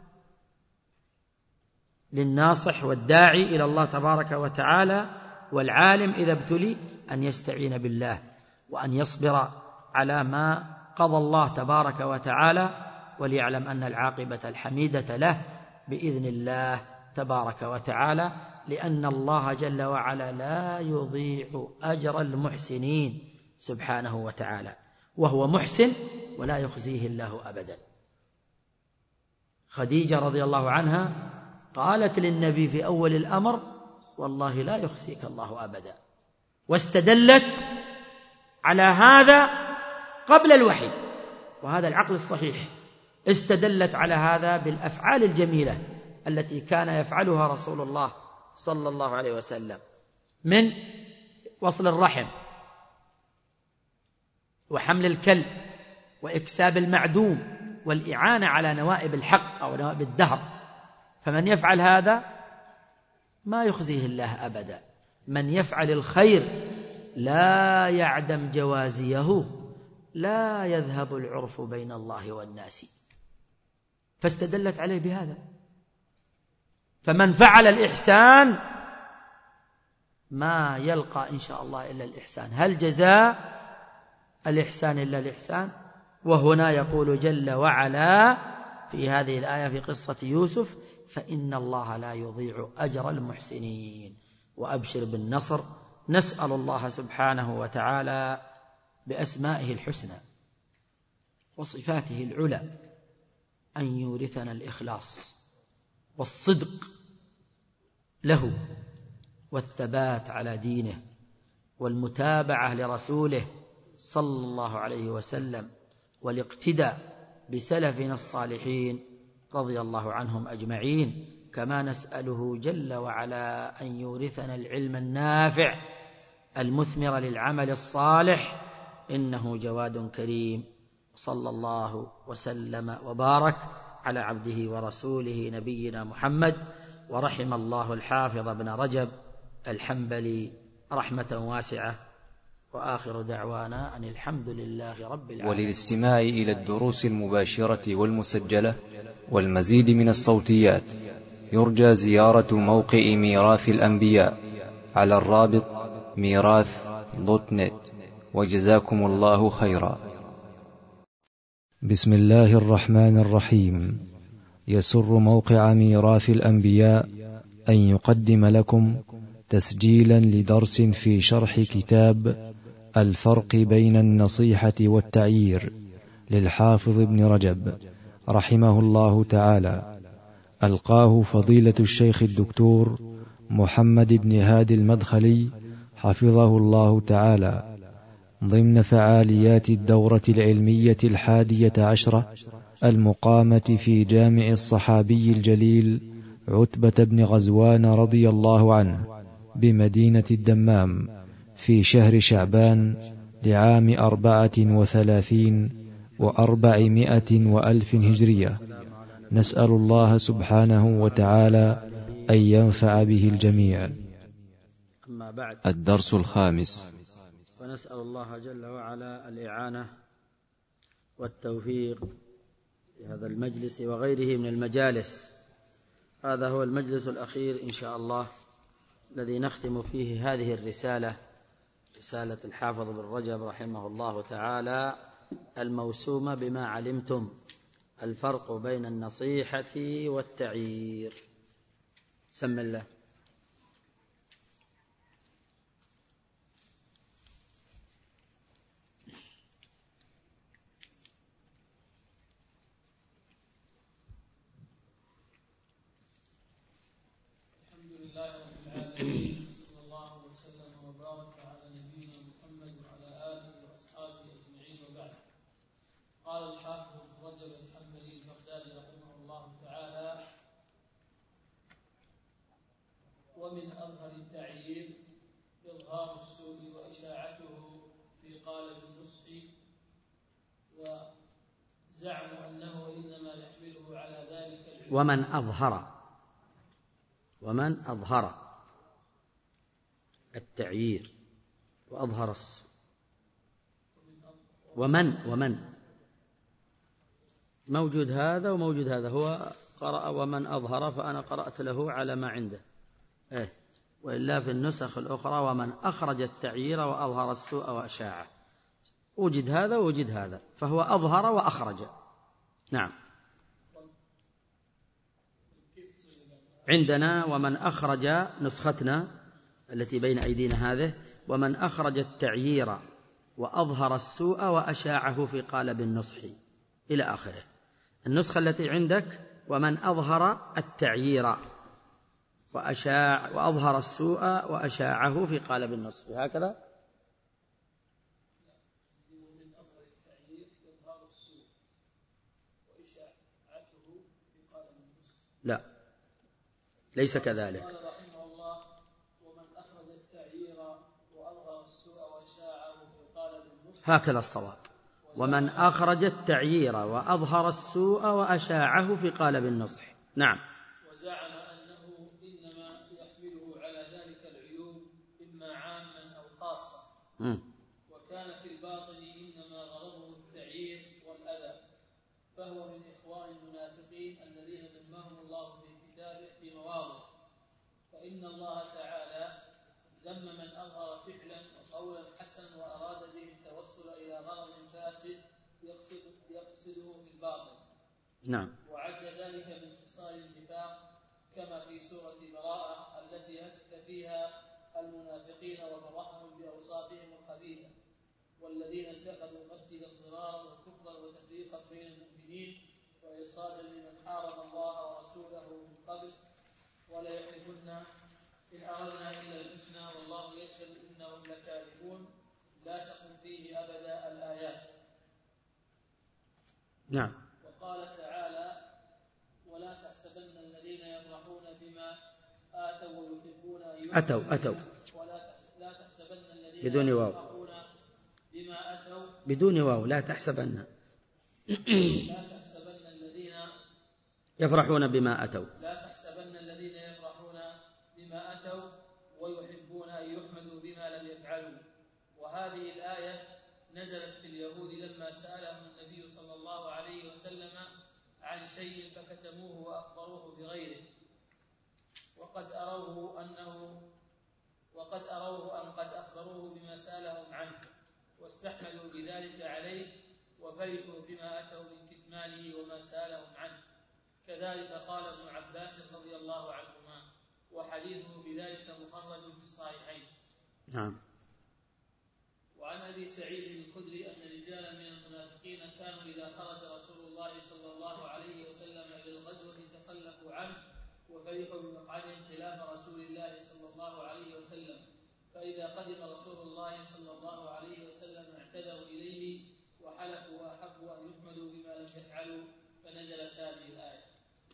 للناصح والداعي إلى الله تبارك وتعالى والعالم إذا ابتلي أن يستعين بالله، وأن يصبر على ما قضى الله تبارك وتعالى، وليعلم أن العاقبة الحميدة له بإذن الله تبارك وتعالى، لأن الله جل وعلا لا يضيع أجر المحسنين سبحانه وتعالى، وهو محسن ولا يخزيه الله أبدا. خديجة رضي الله عنها قالت للنبي في أول الأمر: والله لا يخزيك الله أبدا، واستدلت على هذا قبل الوحي، وهذا العقل الصحيح. استدلت على هذا بالأفعال الجميلة التي كان يفعلها رسول الله صلى الله عليه وسلم من وصل الرحم وحمل الكلب وإكساب المعدوم والإعانة على نوائب الحق أو نوائب الدهر. فمن يفعل هذا ما يخزيه الله أبدا. من يفعل الخير لا يعدم جوازيه، لا يذهب العرف بين الله والناس. فاستدلت عليه بهذا. فمن فعل الإحسان ما يلقى إن شاء الله إلا الإحسان. هل جزاء الإحسان إلا الإحسان؟ وهنا يقول جل وعلا في هذه الآية في قصة يوسف: فإن الله لا يضيع أجر المحسنين. وأبشر بالنصر. نسأل الله سبحانه وتعالى بأسمائه الحسنى وصفاته العلى أن يورثنا الإخلاص والصدق له والثبات على دينه والمتابعة لرسوله صلى الله عليه وسلم والاقتداء بسلفنا الصالحين رضي الله عنهم أجمعين. كما نسأله جل وعلا أن يورثنا العلم النافع المثمر للعمل الصالح، إنه جواد كريم. صلى الله وسلم وبارك على عبده ورسوله نبينا محمد. ورحم الله الحافظ ابن رجب الحنبلي رحمة واسعة. وآخر دعوانا أن الحمد لله رب العالمين. وللاستماع إلى الدروس المباشرة والمسجلة والمزيد من الصوتيات يرجى زيارة موقع ميراث الأنبياء على الرابط ميراث دوت نت. وجزاكم الله خيرا. بسم الله الرحمن الرحيم. يسر موقع ميراث الأنبياء أن يقدم لكم تسجيلا لدرس في شرح كتاب الفرق بين النصيحة والتعيير للحافظ ابن رجب رحمه الله تعالى. ألقاه فضيلة الشيخ الدكتور محمد بن هادي المدخلي حفظه الله تعالى ضمن فعاليات الدورة العلمية الحادية عشرة المقامة في جامع الصحابي الجليل عتبة بن غزوان رضي الله عنه بمدينة الدمام في شهر شعبان لعام أربعة وثلاثين وأربعمائة وألف هجرية. نسأل الله سبحانه وتعالى أن ينفع به الجميع. أما بعد، الدرس الخامس. ونسأل الله جل وعلا الإعانة والتوفيق في هذا المجلس وغيره من المجالس. هذا هو المجلس الأخير إن شاء الله الذي نختم فيه هذه الرسالة، رسالة الحافظ بن رجب رحمه الله تعالى الموسومة بما علمتم: الفرق بين النصيحة والتعيير. سم الله. قال الحافظ ابن رجب الحنبلي البغدادي رحمه الله تعالى: ومن أظهر التعيير إظهار السوء وإشاعته في قالب النصح، وزعم أنه إنما يحمله على ذلك العلم. ومن أظهر ومن أظهر التعيير وأظهر السوء ومن ومن موجود هذا وموجود هذا. هو قرأ ومن أظهر، فأنا قرأت له على ما عنده. إيه، وإلا في النسخ الأخرى ومن أخرج التعيير وأظهر السوء وأشاعه. وجد هذا ووجد هذا، فهو أظهر وأخرج. نعم، عندنا ومن أخرج، نسختنا التي بين أيدينا هذه: ومن أخرج التعيير وأظهر السوء وأشاعه في قالب النصح، إلى آخره. النسخة التي عندك ومن أظهر التعيير وأشاع وأظهر السوء وأشاعه في قالب النصب هكذا. لا ليس كذلك. قال رحمه الله ومن أخرج التعيير وأظهر السوء وأشاعه في قالب النصب هكذا الصواب. ومن أخرج التعيير وأظهر السوء وأشاعه في قالب النصح. نعم. وزعم أنه إنما يحمله على ذلك العيوب إما عاما أو خاصة م. وكان في الباطن إنما غرضه التعيير والأذى فهو من إخوان المنافقين الذين ذمهم الله في كتابه في مواضع. فإن الله تعالى ذم من أظهر فعلا وقولا حسنا وأراد به التوصل إلى غرض فاسد يقصد يقصده في الباطن. نعم. وعد ذلك من خصال النفاق كما في سورة براءة التي هدد فيها المنافقين وفرحهم بأوصافهم الخبيثة والذين اتخذوا المسجد ضرارا وكفرا وتفريقا بين المؤمنين وإرصادا لمن حارب الله ورسوله من قبل ولا يحلفن إن أردنا إلا الحسنى والله يشهد إنهم لكاذبون لا تقم فيه أبدا الآيات. نعم. وقال تعالى ولا تحسبن الذين يفرحون بما آتوا ويحبون أن أتوا أتوا ولا تحسبن الذين بدون واو يفرحون بما أتوا بدون واو لا تحسبن لا تحسبن الذين يفرحون بما أتوا لا تحسبن الذين يفرحون بما أتوا ويحبون أن يحمدوا بما لم يفعلوا. وهذه الآية نزلت في اليهود لما سألهم النبي صلى الله عليه وسلم عن شيء فكتموه وأخبروه بغيره وقد أروه أنه وقد أروه أن قد أخبروه بما سألهم عنه واستحملوا بذلك عليه وفرحوا بما أتوا من كتمانه وما سألهم عنه. كذلك قال ابن عباس رضي الله عنهما وحديثه بذلك مخرج في الصحيحين. نعم. وعن أبي سعيد الخدري أن رجالا من المنافقين كانوا إذا خرج رسول الله صلى الله عليه وسلم إلى الغزوة تخلفوا عنه وفرحوا بمقعدهم خلاف رسول الله صلى الله عليه وسلم فإذا قدم رسول الله صلى الله عليه وسلم اعتذروا إليه وحلفوا وأحبوا أن يحمدوا بما لم يفعلوا فنزلت هذه الآية.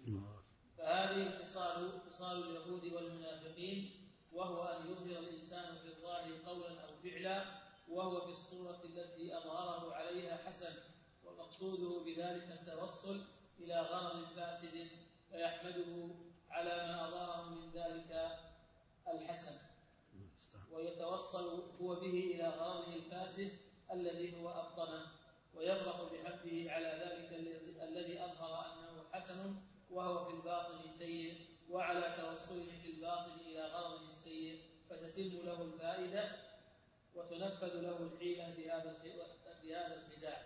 فهذه خصال خصال اليهود والمنافقين وهو أن يظهر الإنسان في الظاهر قولا أو فعلا وهو في الصورة التي أظهره عليها حسن ومقصوده بذلك التوصل إلى غرض فاسد فيحمده على ما أظهره من ذلك الحسن ويتوصل هو به إلى غرضه الفاسد الذي هو أبطنه ويفرح بحمده على ذلك الذي أظهر أنه حسن وهو في الباطن سيء وعلى توصله في الباطن إلى غرضه السيء فتتم له الفائدة وتنفذ له الحيلة بهذا بهذا الخداع.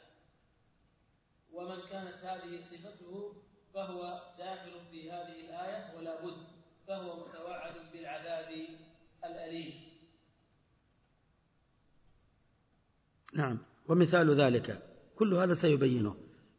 ومن كانت هذه صفته فهو داخل في هذه الآية ولا بد فهو متوعد بالعذاب الأليم. نعم. ومثال ذلك كل هذا سيبينه.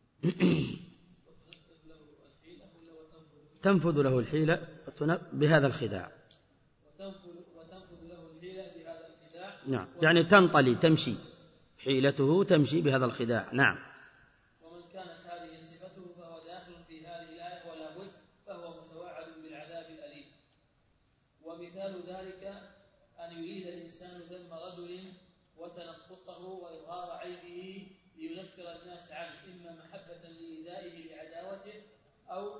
تنفذ له الحيلة بهذا الخداع. وتنفذ له الحيلة بهذا الخداع. نعم. يعني تنطلي تمشي حيلته تمشي بهذا الخداع. نعم. ومن كانت هذه صفته فهو داخل في هذه الآية ولا بد فهو متوعد بالعذاب الأليم. ومثال ذلك أن يريد الإنسان ذم رجل وتنقصه وإظهار عيبه لينفر الناس عنه إما محبة لإيذائه لعداوته أو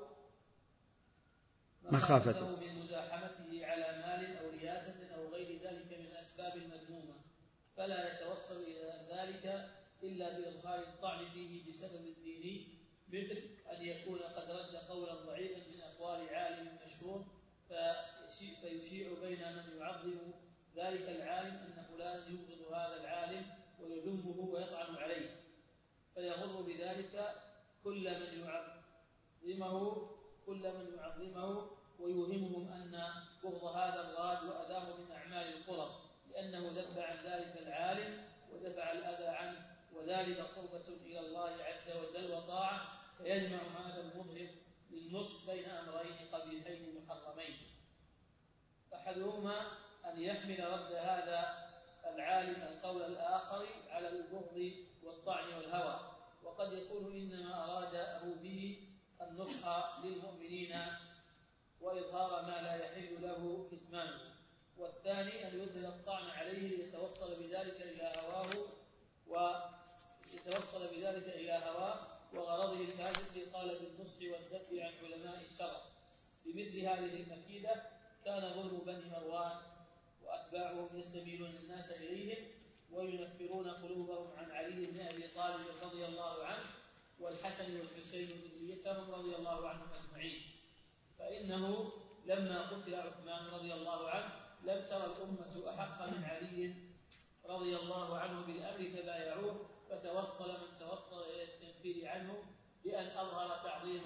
مخافته من مزاحمته على مال أو رياسة أو غير ذلك من الأسباب المذمومة فلا يتوصل إلى ذلك إلا بإظهار الطعن فيه بسبب الديني مثل أن يكون قد رد قولا ضعيفا من أقوال عالم مشهور فيشيع بين من يعظم ذلك العالم أن فلان يبغض هذا العالم ويذمه ويطعن عليه فيغر بذلك كل من يعظمه كل من يعظمه ويوهمهم أن بغض هذا الراد وأذاه من أعمال القرب لأنه ذب عن ذلك العالم ودفع الأذى عنه وذلك قربة إلى الله عز وجل وطاعة فيجمع هذا المظهر للنصح أن يحمل رد هذا العالم القول الآخر على البغض والطعن والهوى، وقد يكون إنما أراده به النصح للمؤمنين وإظهار ما لا يحل له كتمانه. والثاني أن يظهر الطعن عليه ليتوصل بذلك إلى هواه ويتوصل بذلك إلى هواه وغرضه الفاسد قال بالنصح والذب عن علماء الشرع. بمثل هذه المكيدة كان ظلم بني مروان وأتباعهم يستميلون الناس إليهم وينفرون قلوبهم عن علي بن أبي طالب رضي الله عنه والحسن والحسين ذريتهم رضي الله عنهم أجمعين. فإنه لما قتل عثمان رضي الله عنه لم ترى الأمة أحق من علي رضي الله عنه بالأمر فبايعوه، فتوصل من توصل إلى التنفير عنه بأن أظهر تعظيم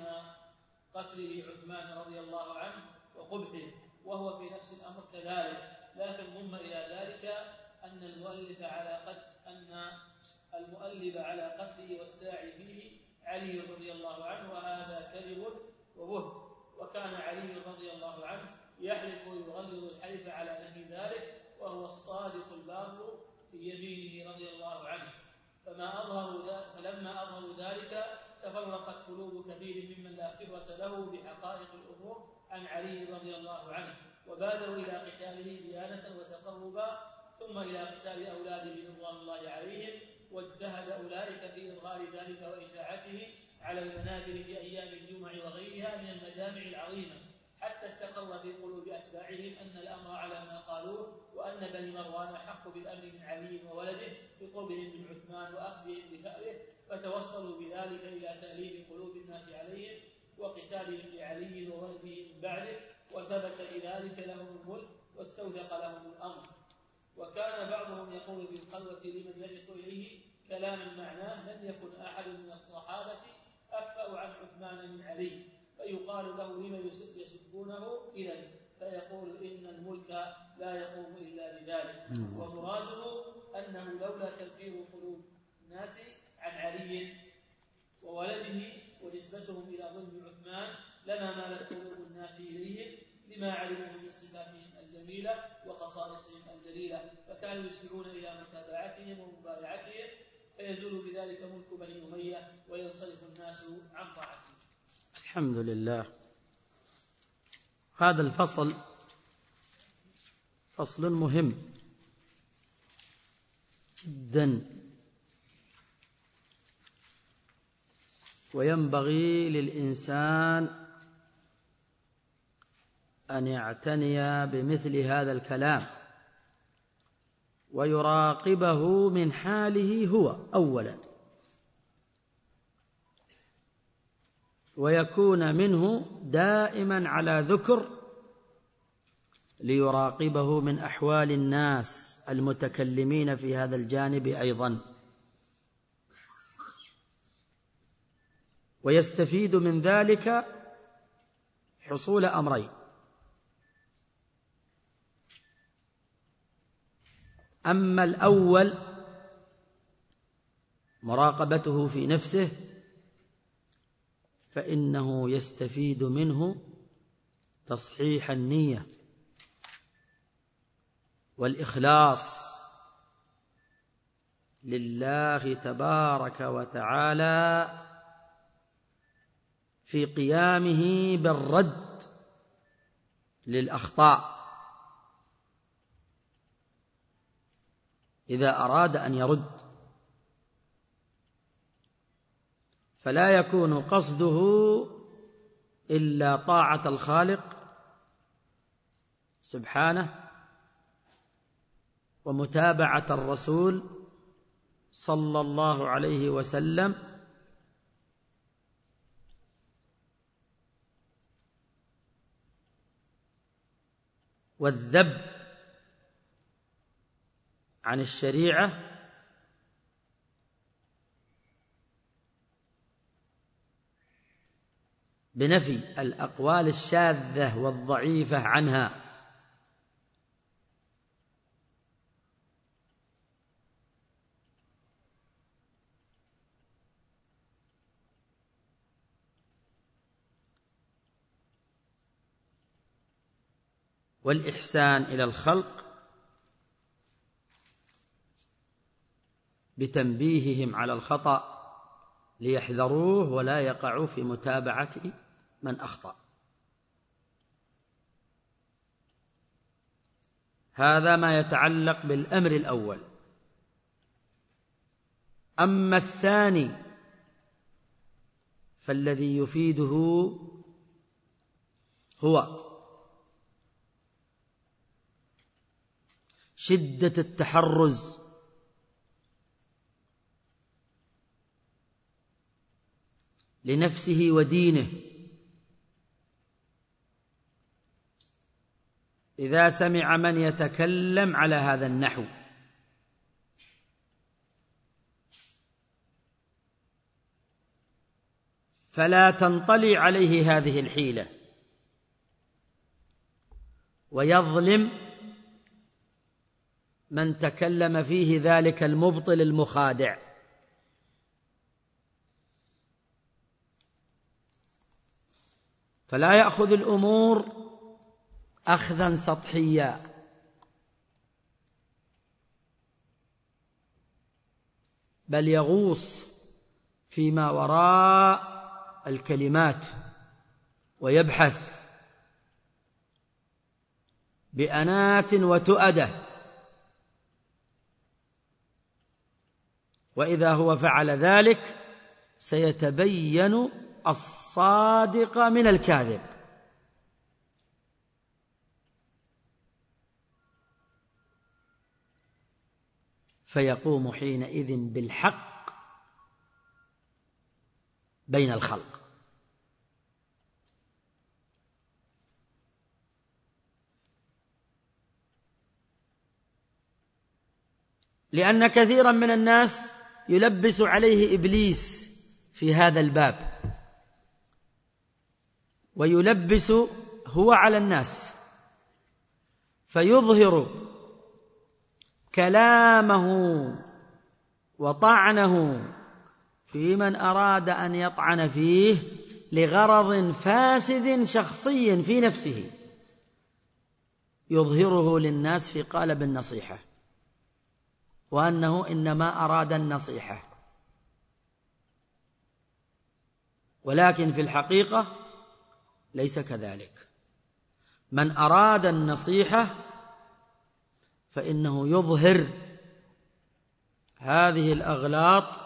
قتله عثمان رضي الله عنه وقبحه، وهو في نفس الأمر كذلك. لكن ضم إلى ذلك أن المؤلف على قتل أن المؤلف على قتله والساعي فيه علي رضي الله عنه، وهذا كذب وبهت. وكان علي رضي الله عنه يحلف ويغلظ الحلف على نفي ذلك، وهو الصادق البار في يمينه رضي الله عنه. فما أظهروا فلما أظهروا ذلك تفرقت قلوب كثير ممن لا خبرة له بحقائق الأمور عن علي رضي الله عنه، وبادروا إلى قتاله ديانة وتقربا، ثم إلى قتال أولاده رضوان الله عليهم. واجتهد أولئك في إظهار ذلك وإشاعته على المنابر في أيام الجمع وغيرها من المجامع العظيمة، حتى استقر في قلوب أتباعهم أن الأمر على ما قالوه، وأن بني مروان حق بالأمر من علي وولده بقربهم من عثمان وأخذهم بثأره، فتوصلوا بذلك إلى تأليف قلوب الناس عليهم وقتالهم لعلي وولده من بعده، وثبت بذلك لهم الملك واستوثق لهم الأمر. وكان بعضهم يقول في الخلوة لمن يجد إليه كلاما معناه لم يكن أحد من الصحابة أكفأ عن عثمان من علي، فيقال له لما يسبونه إذن، فيقول إن الملك لا يقوم إلا بذلك. ومراده أنه لولا تنفير قلوب الناس عن علي وولده ونسبتهم إلى ظلم عثمان لما مالت قلوب الناس إليهم لما علموه من صفاتهم الجميلة وخصائصهم الجليلة، فكانوا يسمعون إلى متابعتهم ومبايعتهم، فيزول بذلك ملك بني أمية وينصرف الناس عن طاعته. الحمد لله. هذا الفصل فصل مهم جدا، وينبغي للإنسان أن يعتني بمثل هذا الكلام ويراقبه من حاله هو أولا، ويكون منه دائما على ذكر ليراقبه من أحوال الناس المتكلمين في هذا الجانب أيضا، ويستفيد من ذلك حصول أمرين: أما الأول مراقبته في نفسه، فإنه يستفيد منه تصحيح النية والإخلاص لله تبارك وتعالى في قيامه بالرد للأخطاء إذا أراد أن يرد، فلا يكون قصده إلا طاعة الخالق سبحانه ومتابعة الرسول صلى الله عليه وسلم، والذب عن الشريعة بنفي الأقوال الشاذة والضعيفة عنها. والإحسان إلى الخلق بتنبيههم على الخطأ ليحذروه ولا يقعوا في متابعة من أخطأ. هذا ما يتعلق بالأمر الأول. أما الثاني فالذي يفيده هو شدة التحرز لنفسه ودينه إذا سمع من يتكلم على هذا النحو، فلا تنطلي عليه هذه الحيلة ويظلم من تكلم فيه ذلك المبطل المخادع. فلا يأخذ الأمور أخذا سطحيا، بل يغوص فيما وراء الكلمات ويبحث بأنات وتؤدة، وإذا هو فعل ذلك سيتبين الصادق من الكاذب. فيقوم حينئذ بالحق بين الخلق. لأن كثيرا من الناس يلبس عليه إبليس في هذا الباب، ويلبس هو على الناس، فيظهر كلامه وطعنه في من أراد أن يطعن فيه لغرض فاسد شخصي في نفسه، يظهره للناس في قالب النصيحة، وأنه إنما أراد النصيحة، ولكن في الحقيقة ليس كذلك. من أراد النصيحة فإنه يظهر هذه الأغلاط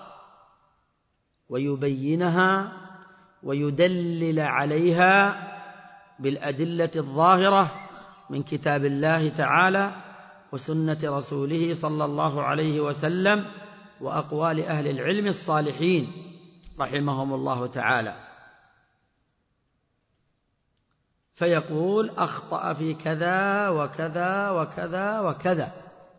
ويبينها ويدلل عليها بالأدلة الظاهرة من كتاب الله تعالى وسنة رسوله صلى الله عليه وسلم وأقوال أهل العلم الصالحين رحمهم الله تعالى. فيقول أخطأ في كذا وكذا وكذا وكذا،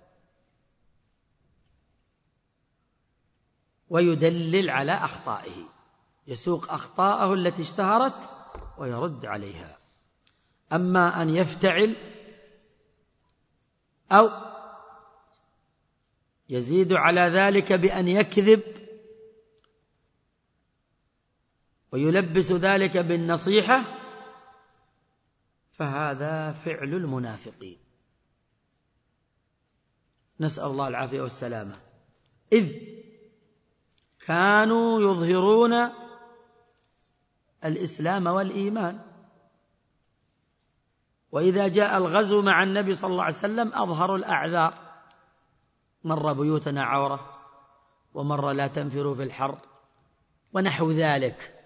ويدلل على أخطائه، يسوق أخطاءه التي اشتهرت ويرد عليها. أما أن يفتعل أو يزيد على ذلك بأن يكذب ويلبس ذلك بالنصيحة، فهذا فعل المنافقين، نسأل الله العافية والسلامة. إذ كانوا يظهرون الإسلام والإيمان، وإذا جاء الغزو مع النبي صلى الله عليه وسلم أظهروا الأعذار، مر بيوتنا عورة، ومر لا تنفروا في الحر، ونحو ذلك،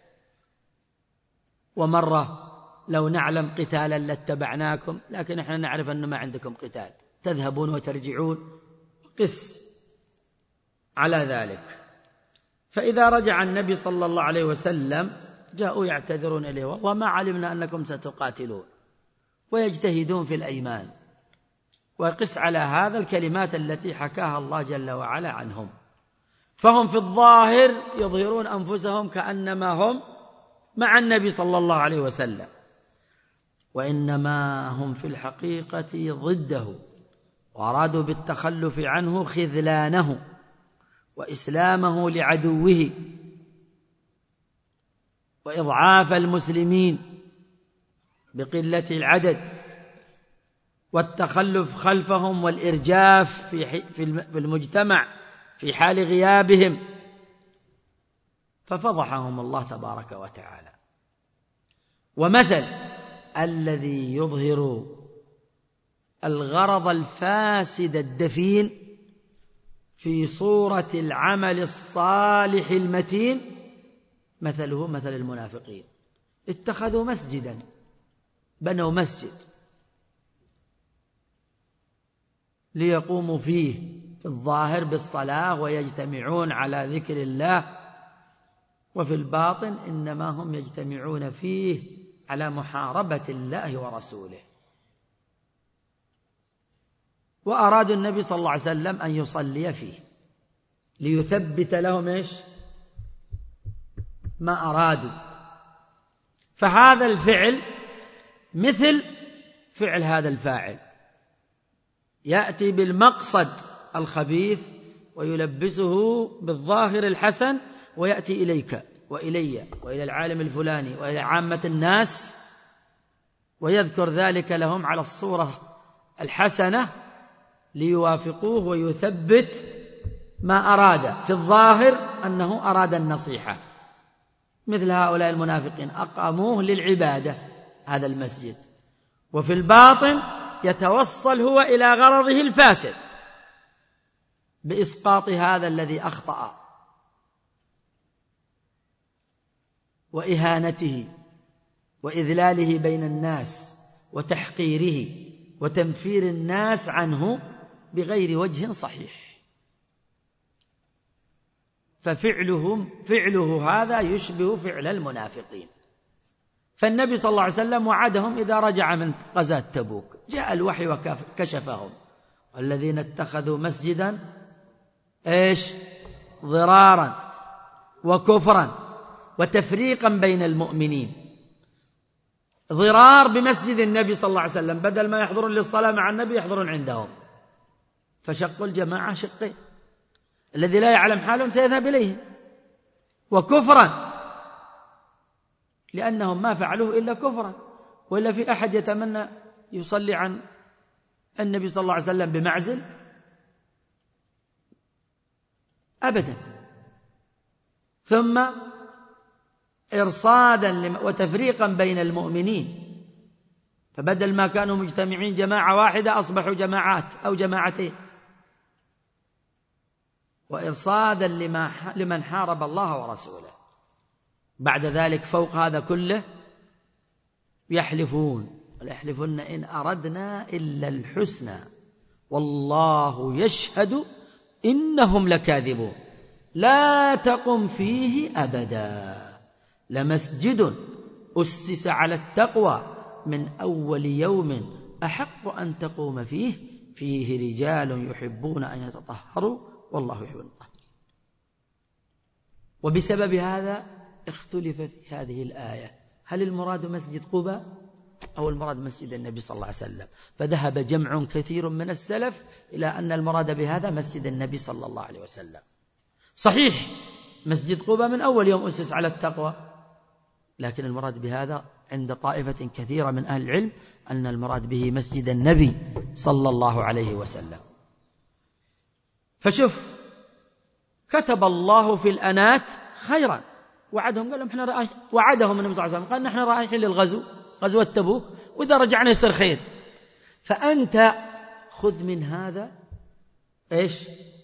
ومر لو نعلم قتالا لاتبعناكم، لكن احنا نعرف أن ما عندكم قتال، تذهبون وترجعون، قس على ذلك. فإذا رجع النبي صلى الله عليه وسلم جاءوا يعتذرون إليه، والله ما علمنا أنكم ستقاتلون، ويجتهدون في الأيمان. وقس على هذا الكلمات التي حكاها الله جل وعلا عنهم. فهم في الظاهر يظهرون أنفسهم كأنما هم مع النبي صلى الله عليه وسلم، وإنما هم في الحقيقة ضده، وأرادوا بالتخلف عنه خذلانه وإسلامه لعدوه وإضعاف المسلمين بقلة العدد والتخلف خلفهم والإرجاف في المجتمع في حال غيابهم، ففضحهم الله تبارك وتعالى. ومثل الذي يظهر الغرض الفاسد الدفين في صورة العمل الصالح المتين مثله مثل المنافقين، اتخذوا مسجدا، بنوا مسجد ليقوموا فيه في الظاهر بالصلاة ويجتمعون على ذكر الله، وفي الباطن إنما هم يجتمعون فيه على محاربة الله ورسوله. وأرادوا النبي صلى الله عليه وسلم أن يصلي فيه ليثبت لهم إيش ما أرادوا. فهذا الفعل مثل فعل هذا الفاعل، يأتي بالمقصد الخبيث ويلبسه بالظاهر الحسن، ويأتي إليك وإلي وإلى العالم الفلاني وإلى عامة الناس، ويذكر ذلك لهم على الصورة الحسنة ليوافقوه ويثبت ما أراد. في الظاهر أنه أراد النصيحة، مثل هؤلاء المنافقين أقاموه للعبادة هذا المسجد، وفي الباطن يتوصل هو إلى غرضه الفاسد بإسقاط هذا الذي أخطأ وإهانته وإذلاله بين الناس وتحقيره وتنفير الناس عنه بغير وجه صحيح. ففعلهم فعله هذا يشبه فعل المنافقين. فالنبي صلى الله عليه وسلم وعدهم إذا رجع من غزاة تبوك، جاء الوحي وكشفهم: والذين اتخذوا مسجدا إيش ضرارا وكفرا وتفريقا بين المؤمنين. ضرار بمسجد النبي صلى الله عليه وسلم، بدل ما يحضرون للصلاة مع النبي يحضرون عندهم، فشقوا الجماعة شقين، الذي لا يعلم حالهم سيذهب إليه. وكفرا لأنهم ما فعلوه إلا كفرا، وإلا في أحد يتمنى يصلي عن النبي صلى الله عليه وسلم بمعزل؟ أبدا. ثم إرصادا وتفريقا بين المؤمنين، فبدل ما كانوا مجتمعين جماعة واحدة أصبحوا جماعات أو جماعتين. وإرصادا لمن حارب الله ورسوله. بعد ذلك فوق هذا كله يحلفون، ويحلفون إن أردنا إلا الحسنى والله يشهد إنهم لكاذبون لا تقم فيه أبدا لمسجد أسس على التقوى من أول يوم أحق أن تقوم فيه فيه رجال يحبون أن يتطهروا والله يحب المطهرين. وبسبب هذا اختلف في هذه الآية، هل المراد مسجد قباء أو المراد مسجد النبي صلى الله عليه وسلم؟ فذهب جمع كثير من السلف إلى أن المراد بهذا مسجد النبي صلى الله عليه وسلم. صحيح مسجد قباء من أول يوم أسس على التقوى، لكن المراد بهذا عند طائفة كثيرة من أهل العلم أن المراد به مسجد النبي صلى الله عليه وسلم. فشوف، كتب الله في الأنات خيرا، وعدهم قال لهم احنا رأي وعدهم النبي صلى الله عليه وسلم قال نحن رايحين للغزو غزوة تبوك، وإذا رجعنا يصير خير. فأنت خذ من هذا إيش؟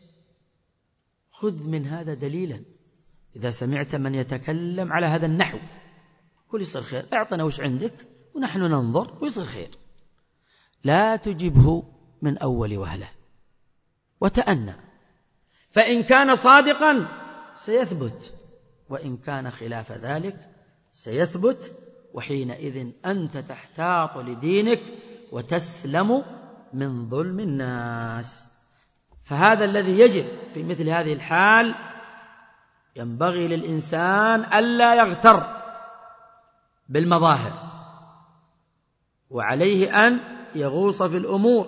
خذ من هذا دليلا. إذا سمعت من يتكلم على هذا النحو قل يصير خير، اعطنا وش عندك ونحن ننظر ويصير خير. لا تجبه من أول وهلة وتأنى، فإن كان صادقا سيثبت، وإن كان خلاف ذلك سيثبت، وحينئذ أنت تحتاط لدينك وتسلم من ظلم الناس. فهذا الذي يجب في مثل هذه الحال. ينبغي للإنسان ألا يغتر بالمظاهر، وعليه أن يغوص في الأمور،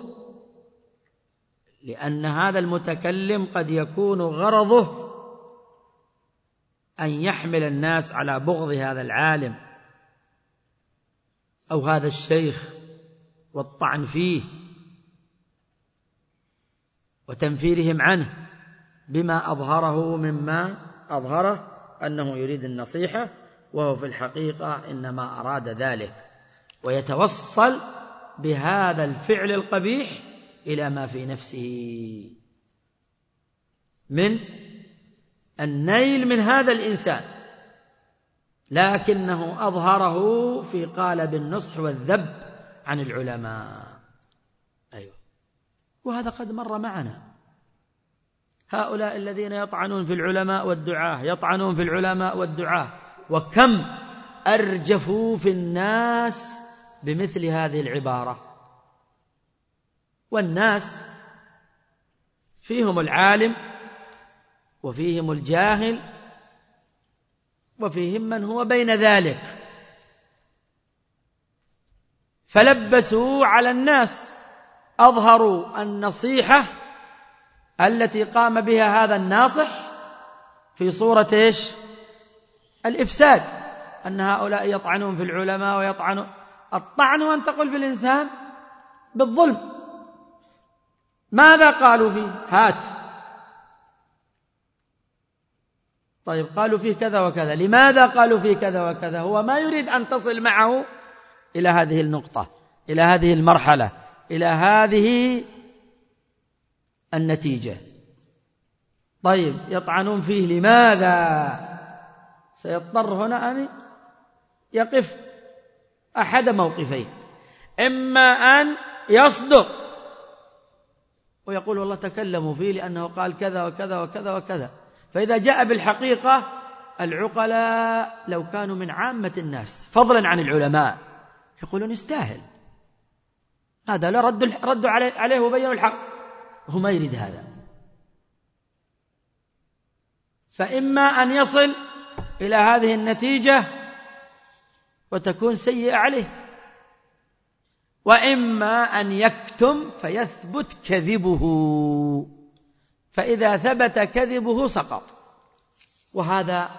لأن هذا المتكلم قد يكون غرضه أن يحمل الناس على بغض هذا العالم أو هذا الشيخ والطعن فيه وتنفيرهم عنه بما أظهره مما أظهره أنه يريد النصيحة، وهو في الحقيقة إنما أراد ذلك، ويتوصل بهذا الفعل القبيح إلى ما في نفسه من النيل من هذا الإنسان، لكنه أظهره في قالب النصح والذب عن العلماء. أيوة. وهذا قد مر معنا، هؤلاء الذين يطعنون في العلماء والدعاة، يطعنون في العلماء والدعاة، وكم أرجفوا في الناس بمثل هذه العبارة. والناس فيهم العالم وفيهم الجاهل وفيهم من هو بين ذلك، فلبسوا على الناس، أظهروا النصيحة التي قام بها هذا الناصح في صورة إيش؟ الإفساد، أن هؤلاء يطعنون في العلماء ويطعنون. الطعن وأن تقول في الإنسان بالظلم. ماذا قالوا فيه؟ هات. طيب قالوا فيه كذا وكذا، لماذا قالوا فيه كذا وكذا؟ هو ما يريد أن تصل معه إلى هذه النقطة، إلى هذه المرحلة، إلى هذه النتيجة. طيب يطعنون فيه لماذا؟ سيضطر هنا أن يقف أحد موقفين، إما أن يصدق ويقول والله تكلموا فيه لأنه قال كذا وكذا وكذا وكذا، فإذا جاء بالحقيقة العقلاء لو كانوا من عامة الناس فضلا عن العلماء يقولون يستاهل هذا، لا ردوا ردوا عليه وبينوا الحق، هو ما يريد هذا. فإما أن يصل إلى هذه النتيجة وتكون سيئة عليه، وإما أن يكتم فيثبت كذبه، فإذا ثبت كذبه سقط. وهذا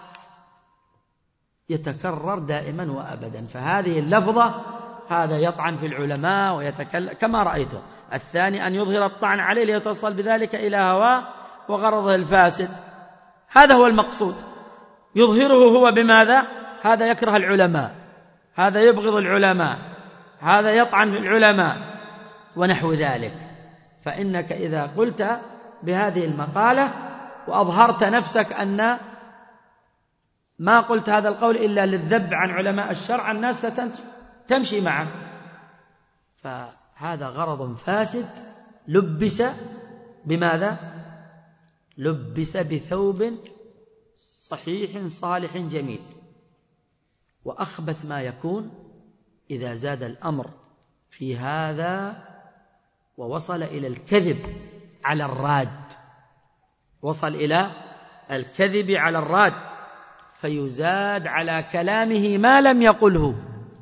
يتكرر دائما وأبدا. فهذه اللفظة، هذا يطعن في العلماء ويتكلم كما رأيته، الثاني أن يظهر الطعن عليه ليتوصل بذلك إلى هواه وغرضه الفاسد، هذا هو المقصود. يظهره هو بماذا؟ هذا يكره العلماء، هذا يبغض العلماء، هذا يطعن في العلماء ونحو ذلك. فإنك إذا قلت بهذه المقالة وأظهرت نفسك أن ما قلت هذا القول إلا للذب عن علماء الشرع، الناس ستمشي معه. فهذا غرض فاسد لبس بماذا؟ لبس بثوب صحيح صالح جميل. وأخبث ما يكون إذا زاد الأمر في هذا ووصل إلى الكذب على الراد، وصل إلى الكذب على الراد، فيزاد على كلامه ما لم يقله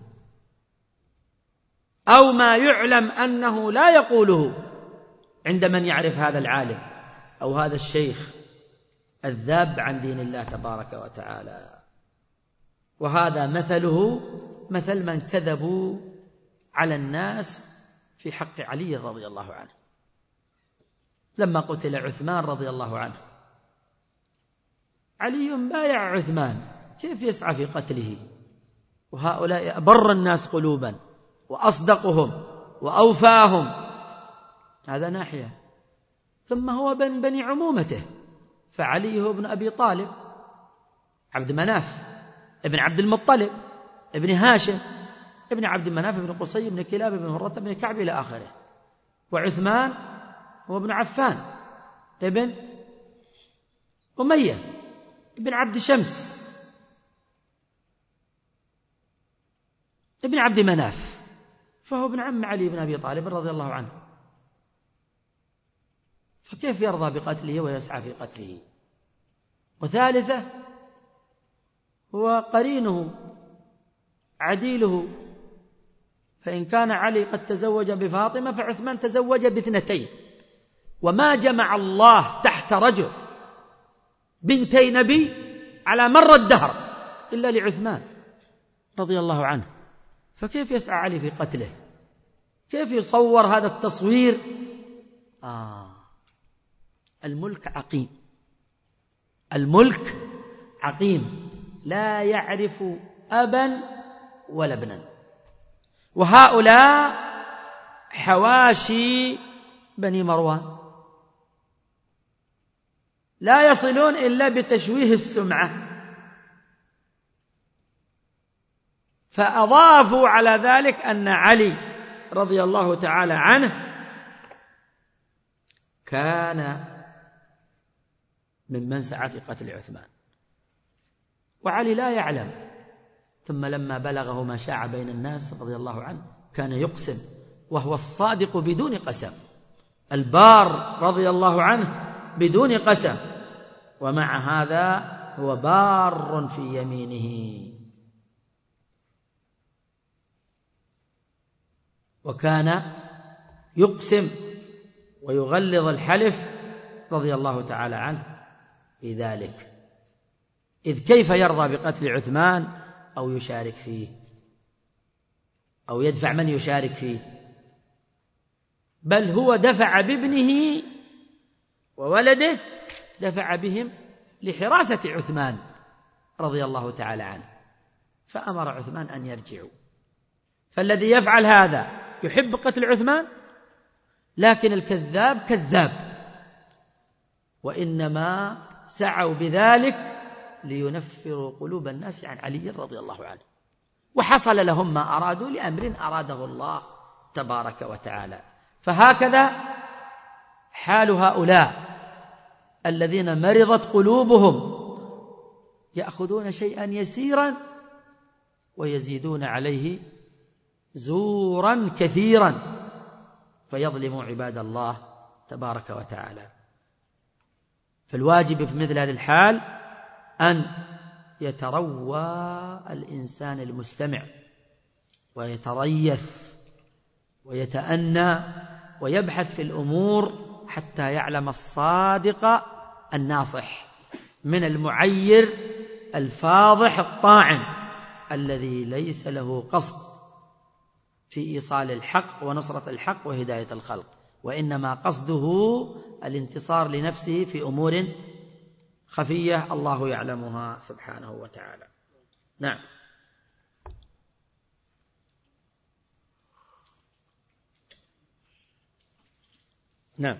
أو ما يعلم أنه لا يقوله عند من يعرف هذا العالم أو هذا الشيخ الذاب عن دين الله تبارك وتعالى. وهذا مثله مثل من كذبوا على الناس في حق علي رضي الله عنه لما قتل عثمان رضي الله عنه. علي بايع عثمان، كيف يسعى في قتله؟ وهؤلاء أبر الناس قلوبا وأصدقهم وأوفاهم، هذا ناحية. ثم هو بن بني عمومته، فعلي هو ابن أبي طالب عبد مناف ابن عبد المطلب ابن هاشم ابن عبد مناف ابن قصي ابن كلاب ابن هرة ابن كعب إلى آخره. وعثمان هو ابن عفان ابن أمية ابن عبد شمس ابن عبد مناف، فهو ابن عم علي بن أبي طالب رضي الله عنه. فكيف يرضى بقتله ويسعى في قتله؟ وثالثة هو قرينه عديله، فإن كان علي قد تزوج بفاطمة فعثمان تزوج باثنتين، وما جمع الله تحت رجل بنتي نبي على مر الدهر إلا لعثمان رضي الله عنه. فكيف يسعى علي في قتله؟ كيف يصور هذا التصوير؟ آه الملك عقيم، الملك عقيم لا يعرف أبا ولا ابنا، وهؤلاء حواشي بني مروان لا يصلون إلا بتشويه السمعة، فأضافوا على ذلك أن علي رضي الله تعالى عنه كان ممن سعى في قتل عثمان، وعلي لا يعلم. ثم لما بلغه ما شاع بين الناس رضي الله عنه كان يقسم، وهو الصادق بدون قسم، البار رضي الله عنه بدون قسم، ومع هذا هو بار في يمينه. وكان يقسم ويغلظ الحلف رضي الله تعالى عنه في ذلك، إذ كيف يرضى بقتل عثمان أو يشارك فيه أو يدفع من يشارك فيه؟ بل هو دفع بابنه وولده، دفع بهم لحراسة عثمان رضي الله تعالى عنه، فأمر عثمان أن يرجعوا. فالذي يفعل هذا يحب قتل عثمان، لكن الكذاب كذاب، وإنما سعوا بذلك لينفروا قلوب الناس عن علي رضي الله عنه، وحصل لهم ما أرادوا لأمر أراده الله تبارك وتعالى. فهكذا حال هؤلاء الذين مرضت قلوبهم، يأخذون شيئا يسيرا ويزيدون عليه زورا كثيرا، فيظلموا عباد الله تبارك وتعالى. فالواجب في مثل هذه الحال أن يتروى الإنسان المستمع ويتريث ويتأنى ويبحث في الأمور حتى يعلم الصادق الناصح من المعير الفاضح الطاعن الذي ليس له قصد في إيصال الحق ونصرة الحق وهداية الخلق، وإنما قصده الانتصار لنفسه في أمور خفية الله يعلمها سبحانه وتعالى. نعم. نعم.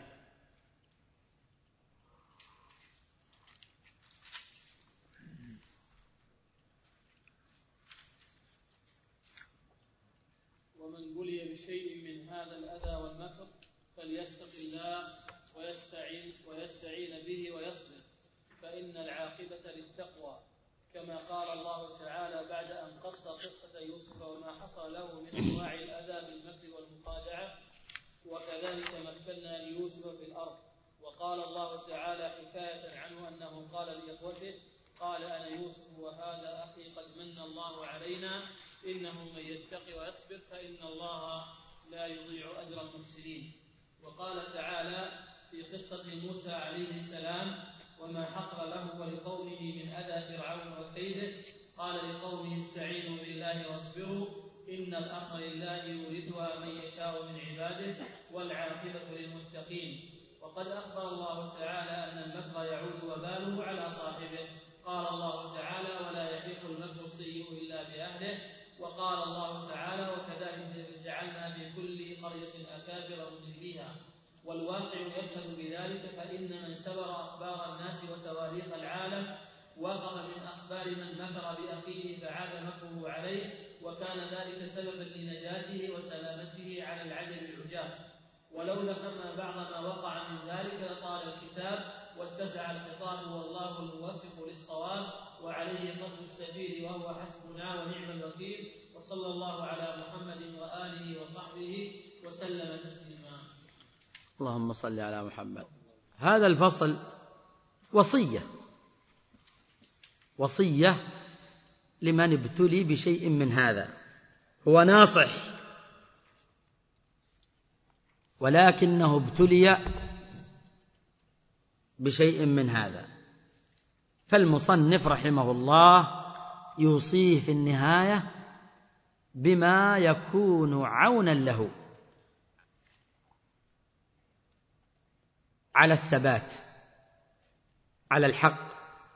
ومن بلي بشيء من هذا الأذى والمكر فليتق الله ويستعين ويستعين به ويصبر، فإن العاقبة للتقوى، كما قال الله تعالى بعد أن قص قصة يوسف وما حصل له من أنواع الأذى بالمكر والمخادعة: وكذلك مكنا ليوسف في الأرض. وقال الله تعالى حكاية عنه أنه قال لإخوته: قال أنا يوسف وهذا أخي قد من الله علينا إنه من يتق ويصبر فإن الله لا يضيع أجر المحسنين. وقال تعالى في قصة موسى عليه السلام: وما حصل له ولقومه من أذى فرعون وكيده، قال لقومه: استعينوا بالله واصبروا إن الأرض لله يورثها من يشاء من عباده والعاقبة للمتقين. وقد أخبر الله تعالى أن المكر يعود وباله على صاحبه، قال الله تعالى: ولا يحيق المكر السيء إلا بأهله. وقال الله تعالى: وكذلك جعلنا في كل قرية أكابر مجرميها. والواقع يشهد بذلك، فإن من سبر أخبار الناس وتواريخ العالم وقف من أخبار من مكر بأخيه فعاد مكره عليه، وكان ذلك سببا لنجاته وسلامته على العجب العجاب. ولو ذكرنا بعض ما وقع من ذلك لطال الكتاب واتسع الخطاب، والله الموفق للصواب وعليه قصد السبيل وهو حسبنا ونعم الوكيل. وصلى الله على محمد وآله وصحبه وسلم تسليما. اللهم صل على محمد. هذا الفصل وصية وصية لمن ابتلي بشيء من هذا، هو ناصح ولكنه ابتلي بشيء من هذا، فالمصنف رحمه الله يوصيه في النهاية بما يكون عونا له على الثبات على الحق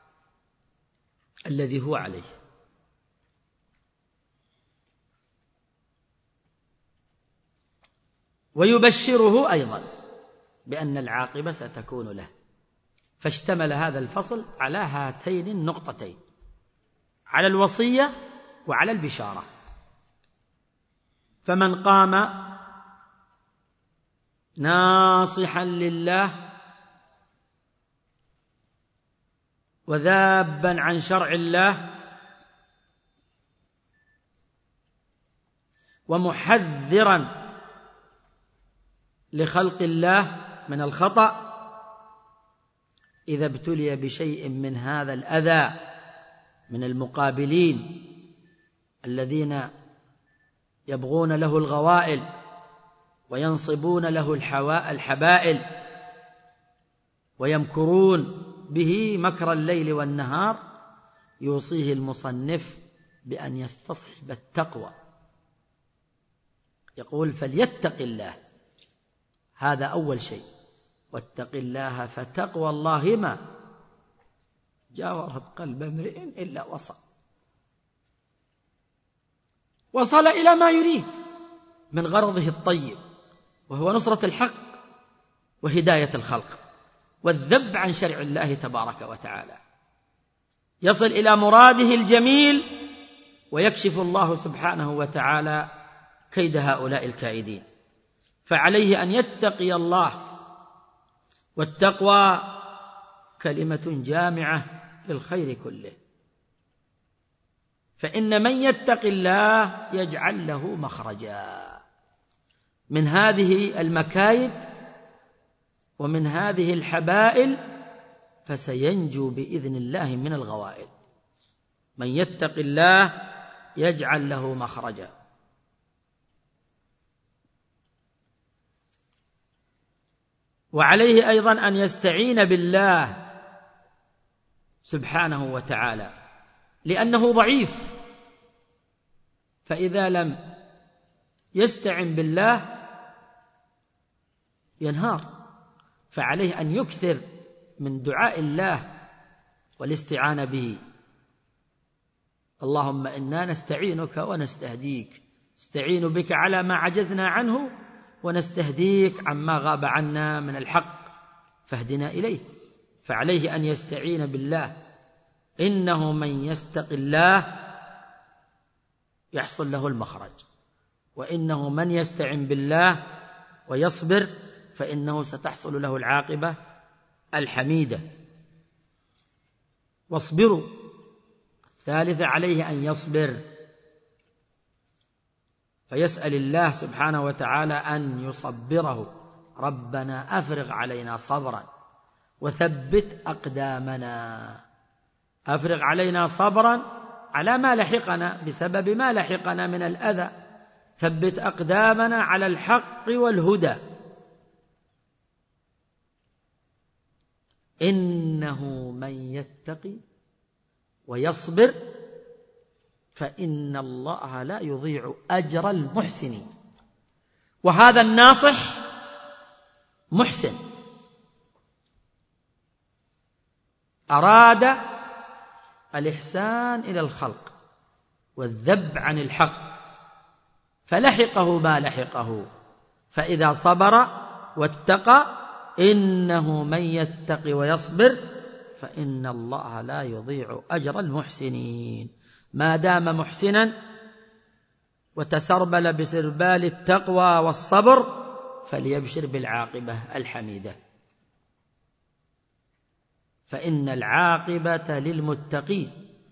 الذي هو عليه. ويبشره أيضا بأن العاقبة ستكون له. فاشتمل هذا الفصل على هاتين النقطتين، على الوصية وعلى البشارة. فمن قام ناصحا لله وذابا عن شرع الله ومحذرا لخلق الله من الخطأ، إذا ابتلي بشيء من هذا الأذى من المقابلين الذين يبغون له الغوائل وينصبون له الحبائل ويمكرون به مكر الليل والنهار، يوصيه المصنف بأن يستصحب التقوى. يقول فليتق الله، هذا أول شيء. واتق الله فتقوى الله ما جاورت قلب امرئ إلا وصل وصل إلى ما يريد من غرضه الطيب، وهو نصرة الحق وهداية الخلق والذب عن شرع الله تبارك وتعالى. يصل إلى مراده الجميل ويكشف الله سبحانه وتعالى كيد هؤلاء الكائدين. فعليه أن يتقي الله، والتقوى كلمة جامعة للخير كله. فإن من يتق الله يجعل له مخرجا من هذه المكايد ومن هذه الحبائل، فسينجو بإذن الله من الغوائل. من يتق الله يجعل له مخرجا. وعليه أيضا أن يستعين بالله سبحانه وتعالى، لأنه ضعيف، فإذا لم يستعن بالله ينهار. فعليه أن يكثر من دعاء الله والاستعانة به. اللهم إنا نستعينك ونستهديك، نستعين بك على ما عجزنا عنه ونستهديك عما غاب عنا من الحق فاهدنا إليه. فعليه أن يستعين بالله. إنه من يستق الله يحصل له المخرج، وإنه من يستعن بالله ويصبر فإنه ستحصل له العاقبة الحميدة. واصبروا. الثالثة عليه أن يصبر، فيسأل الله سبحانه وتعالى أن يصبره. ربنا أفرغ علينا صبرا وثبت أقدامنا. أفرغ علينا صبرا على ما لحقنا بسبب ما لحقنا من الأذى، ثبت أقدامنا على الحق والهدى. إنه من يتقي ويصبر فإن الله لا يضيع أجر المحسنين. وهذا الناصح محسن، أراد الإحسان إلى الخلق والذب عن الحق، فلحقه ما لحقه. فإذا صبر واتقى إنه من يتقي ويصبر فإن الله لا يضيع أجر المحسنين. ما دام محسنا وتسربل بسربال التقوى والصبر فليبشر بالعاقبة الحميدة، فإن العاقبة للمتقين.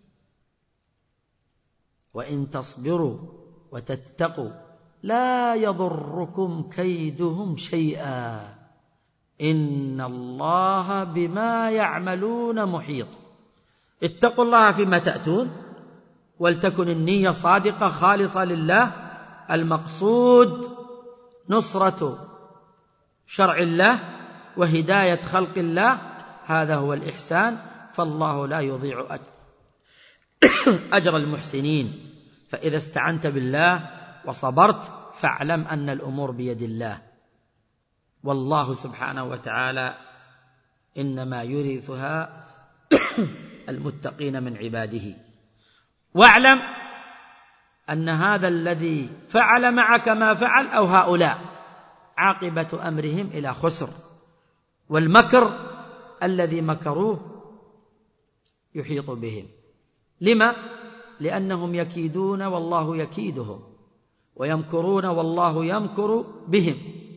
وإن تصبروا وتتقوا لا يضركم كيدهم شيئا إن الله بما يعملون محيط. اتقوا الله فيما تأتون، ولتكن النية صادقة خالصة لله. المقصود نصرة شرع الله وهداية خلق الله، هذا هو الإحسان. فالله لا يضيع أجر, أجر المحسنين. فإذا استعنت بالله وصبرت فاعلم أن الأمور بيد الله، والله سبحانه وتعالى إنما يورثها المتقين من عباده. واعلم أن هذا الذي فعل معك ما فعل أو هؤلاء عاقبة أمرهم إلى خسر، والمكر الذي مكروه يحيط بهم. لما؟ لأنهم يكيدون والله يكيدهم، ويمكرون والله يمكر بهم،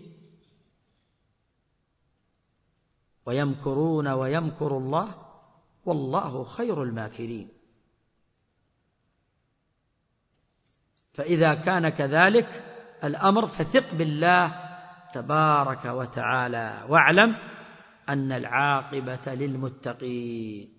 ويمكرون ويمكر الله والله خير الماكرين. فإذا كان كذلك الأمر فثق بالله تبارك وتعالى، واعلم أن العاقبة للمتقين.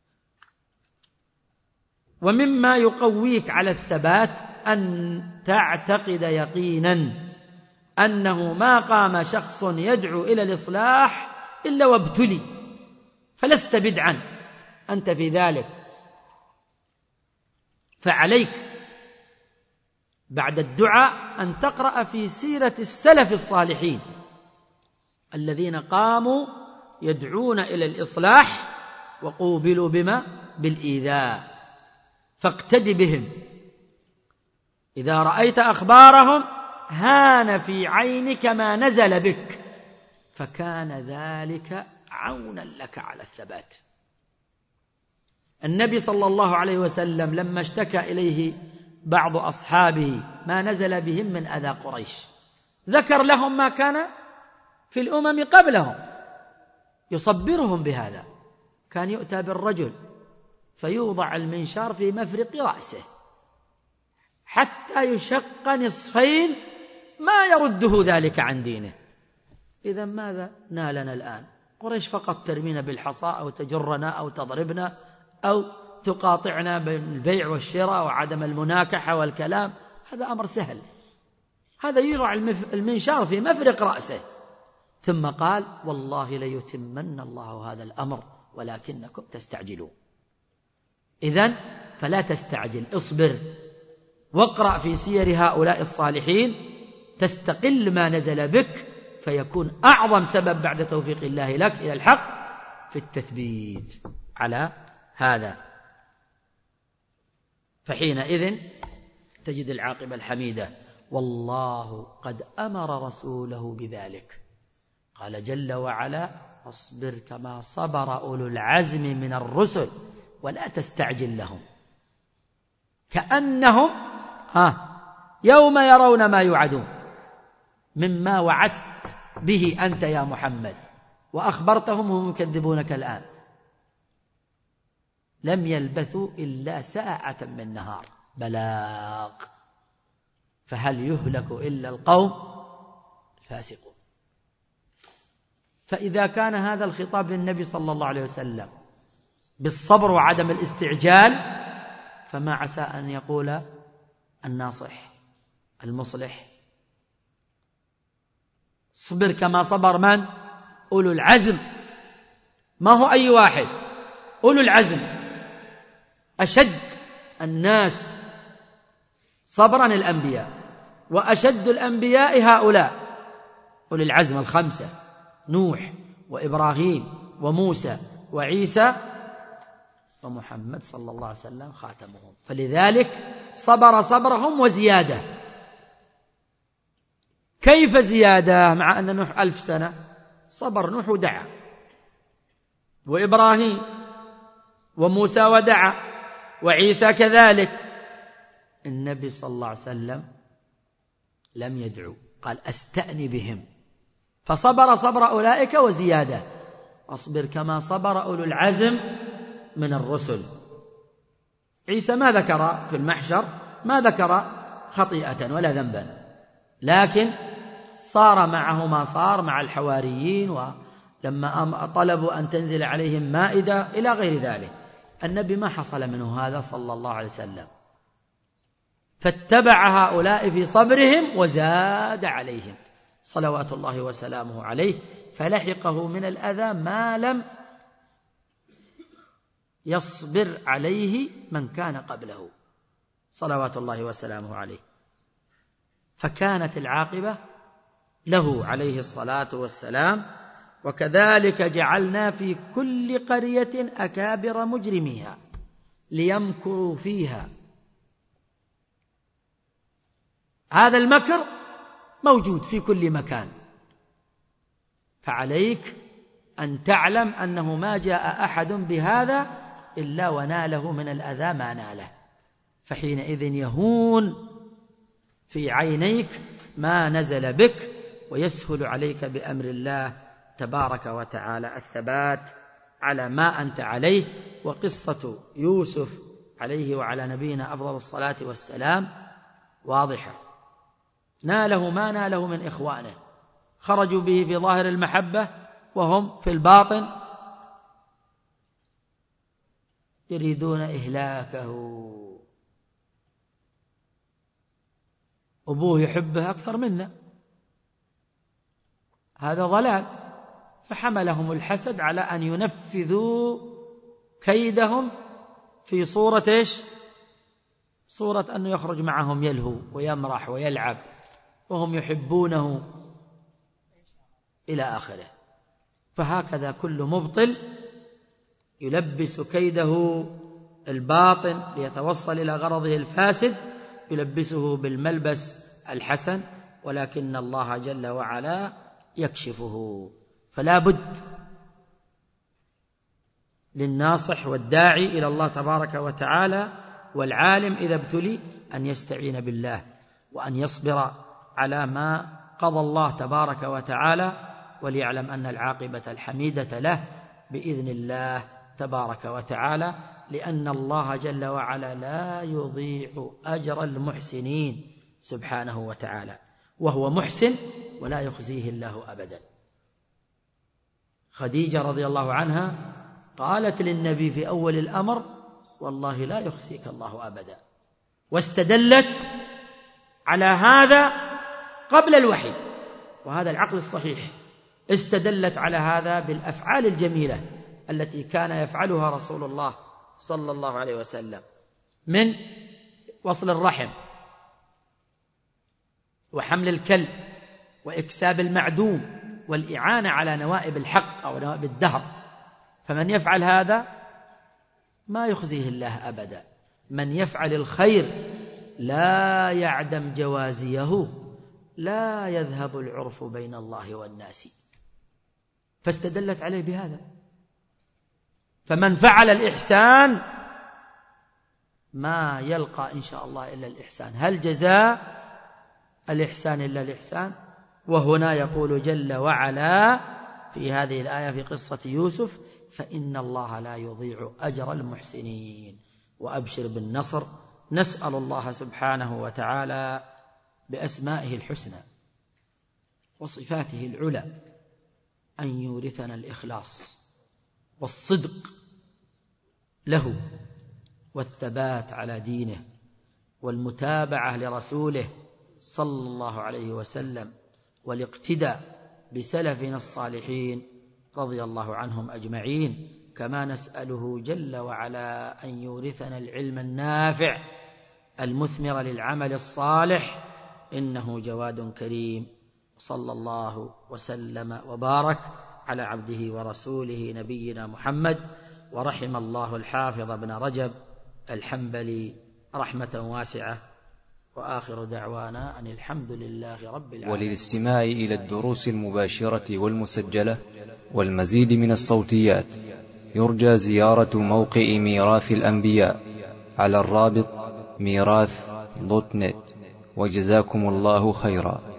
ومما يقويك على الثبات أن تعتقد يقينا أنه ما قام شخص يدعو إلى الإصلاح إلا وابتلي، فلست بدعا أنت في ذلك. فعليك بعد الدعاء أن تقرأ في سيرة السلف الصالحين الذين قاموا يدعون إلى الإصلاح وقوبلوا بما؟ بالإيذاء، فاقتد بهم. إذا رأيت أخبارهم هان في عينك ما نزل بك، فكان ذلك عونا لك على الثبات. النبي صلى الله عليه وسلم لما اشتكى إليه بعض أصحابه ما نزل بهم من أذى قريش، ذكر لهم ما كان في الأمم قبلهم يصبرهم بهذا. كان يؤتى بالرجل فيوضع المنشار في مفرق رأسه حتى يشق نصفين ما يرده ذلك عن دينه. إذا ماذا نالنا الآن؟ قريش فقط ترمينا بالحصى أو تجرنا أو تضربنا أو تقاطعنا بالبيع والشراء وعدم المناكحة والكلام، هذا أمر سهل. هذا يضع المنشار في مفرق رأسه. ثم قال والله ليتمن الله هذا الأمر ولكنكم تستعجلون. إذن فلا تستعجل، اصبر واقرأ في سير هؤلاء الصالحين تستقل ما نزل بك، فيكون أعظم سبب بعد توفيق الله لك إلى الحق في التثبيت على هذا. فحينئذ تجد العاقبة الحميدة. والله قد أمر رسوله بذلك، قال جل وعلا اصبر كما صبر أولو العزم من الرسل ولا تستعجل لهم كأنهم ها يوم يرون ما يوعدون مما وعدت به أنت يا محمد وأخبرتهم وهم يكذبونك الآن. لم يلبثوا إلا ساعة من نهار بلاغ، فهل يهلك إلا القوم الفاسقون. فإذا كان هذا الخطاب للنبي صلى الله عليه وسلم بالصبر وعدم الاستعجال، فما عسى أن يقول الناصح المصلح صبر كما صبر من؟ أولو العزم. ما هو أي واحد، أولو العزم أشد الناس صبرا الأنبياء، وأشد الأنبياء هؤلاء أولي العزم الخمسة: نوح وإبراهيم وموسى وعيسى ومحمد صلى الله عليه وسلم خاتمهم. فلذلك صبر صبرهم وزيادة. كيف زيادة مع أن نوح ألف سنة؟ صبر نوح ودعا، وإبراهيم وموسى ودعا، وعيسى كذلك. النبي صلى الله عليه وسلم لم يدعو، قال أستأني بهم، فصبر صبر أولئك وزيادة. أصبر كما صبر أولو العزم من الرسل. عيسى ما ذكر في المحشر، ما ذكر خطيئة ولا ذنبا، لكن صار معه ما صار مع الحواريين، ولما طلبوا أن تنزل عليهم مائدة إلى غير ذلك. النبي ما حصل منه هذا صلى الله عليه وسلم، فاتبع هؤلاء في صبرهم وزاد عليهم صلوات الله وسلامه عليه، فلحقه من الأذى ما لم يصبر عليه من كان قبله صلوات الله وسلامه عليه. فكانت العاقبة له عليه الصلاة والسلام وكذلك جعلنا في كل قرية أكابر مجرميها ليمكروا فيها. هذا المكر موجود في كل مكان، فعليك أن تعلم أنه ما جاء أحد بهذا إلا وناله من الأذى ما ناله، فحينئذ يهون في عينيك ما نزل بك، ويسهل عليك بأمر الله تبارك وتعالى الثبات على ما أنت عليه. وقصة يوسف عليه وعلى نبينا أفضل الصلاة والسلام واضحة، ناله ما ناله من إخوانه، خرجوا به في ظاهر المحبة وهم في الباطن يريدون إهلاكه. أبوه يحبه أكثر منا، هذا ضلال، فحملهم الحسد على أن ينفذوا كيدهم في صورة إيش؟ صورة أنه يخرج معهم يلهو ويمرح ويلعب وهم يحبونه إلى آخره. فهكذا كل مبطل يلبس كيده الباطن ليتوصل إلى غرضه الفاسد، يلبسه بالملبس الحسن، ولكن الله جل وعلا يكشفه. فلا بد للناصح والداعي إلى الله تبارك وتعالى والعالم إذا ابتلي أن يستعين بالله، وأن يصبر على ما قضى الله تبارك وتعالى، وليعلم أن العاقبة الحميدة له بإذن الله تبارك وتعالى، لأن الله جل وعلا لا يضيع أجر المحسنين سبحانه وتعالى، وهو محسن ولا يخزيه الله أبدا. خديجة رضي الله عنها قالت للنبي في أول الأمر: والله لا يخزيك الله أبدا، واستدلت على هذا قبل الوحي، وهذا العقل الصحيح. استدلت على هذا بالأفعال الجميلة التي كان يفعلها رسول الله صلى الله عليه وسلم من وصل الرحم وحمل الكلب وإكساب المعدوم والإعانة على نوائب الحق أو نوائب الدهر. فمن يفعل هذا ما يخزيه الله أبدا. من يفعل الخير لا يعدم جوازيه، لا يذهب العرف بين الله والناس. فاستدلت عليه بهذا. فمن فعل الإحسان ما يلقى إن شاء الله إلا الإحسان. هل جزاء الإحسان إلا الإحسان؟ وهنا يقول جل وعلا في هذه الآية في قصة يوسف: فإن الله لا يضيع أجر المحسنين. وأبشر بالنصر. نسأل الله سبحانه وتعالى بأسمائه الحسنى وصفاته العلى أن يورثنا الإخلاص والصدق له، والثبات على دينه، والمتابعة لرسوله صلى الله عليه وسلم، والاقتداء بسلفنا الصالحين رضي الله عنهم أجمعين. كما نسأله جل وعلا أن يورثنا العلم النافع المثمر للعمل الصالح، إنه جواد كريم. صلى الله وسلم وبارك على عبده ورسوله نبينا محمد. ورحم الله الحافظ ابن رجب الحنبلي رحمة واسعة. وآخر دعوانا أن الحمد لله رب العالمين. وللاستماع إلى الدروس المباشرة والمسجلة والمزيد من الصوتيات يرجى زيارة موقع ميراث الأنبياء على الرابط ميراث دوت نت. وجزاكم الله خيرا.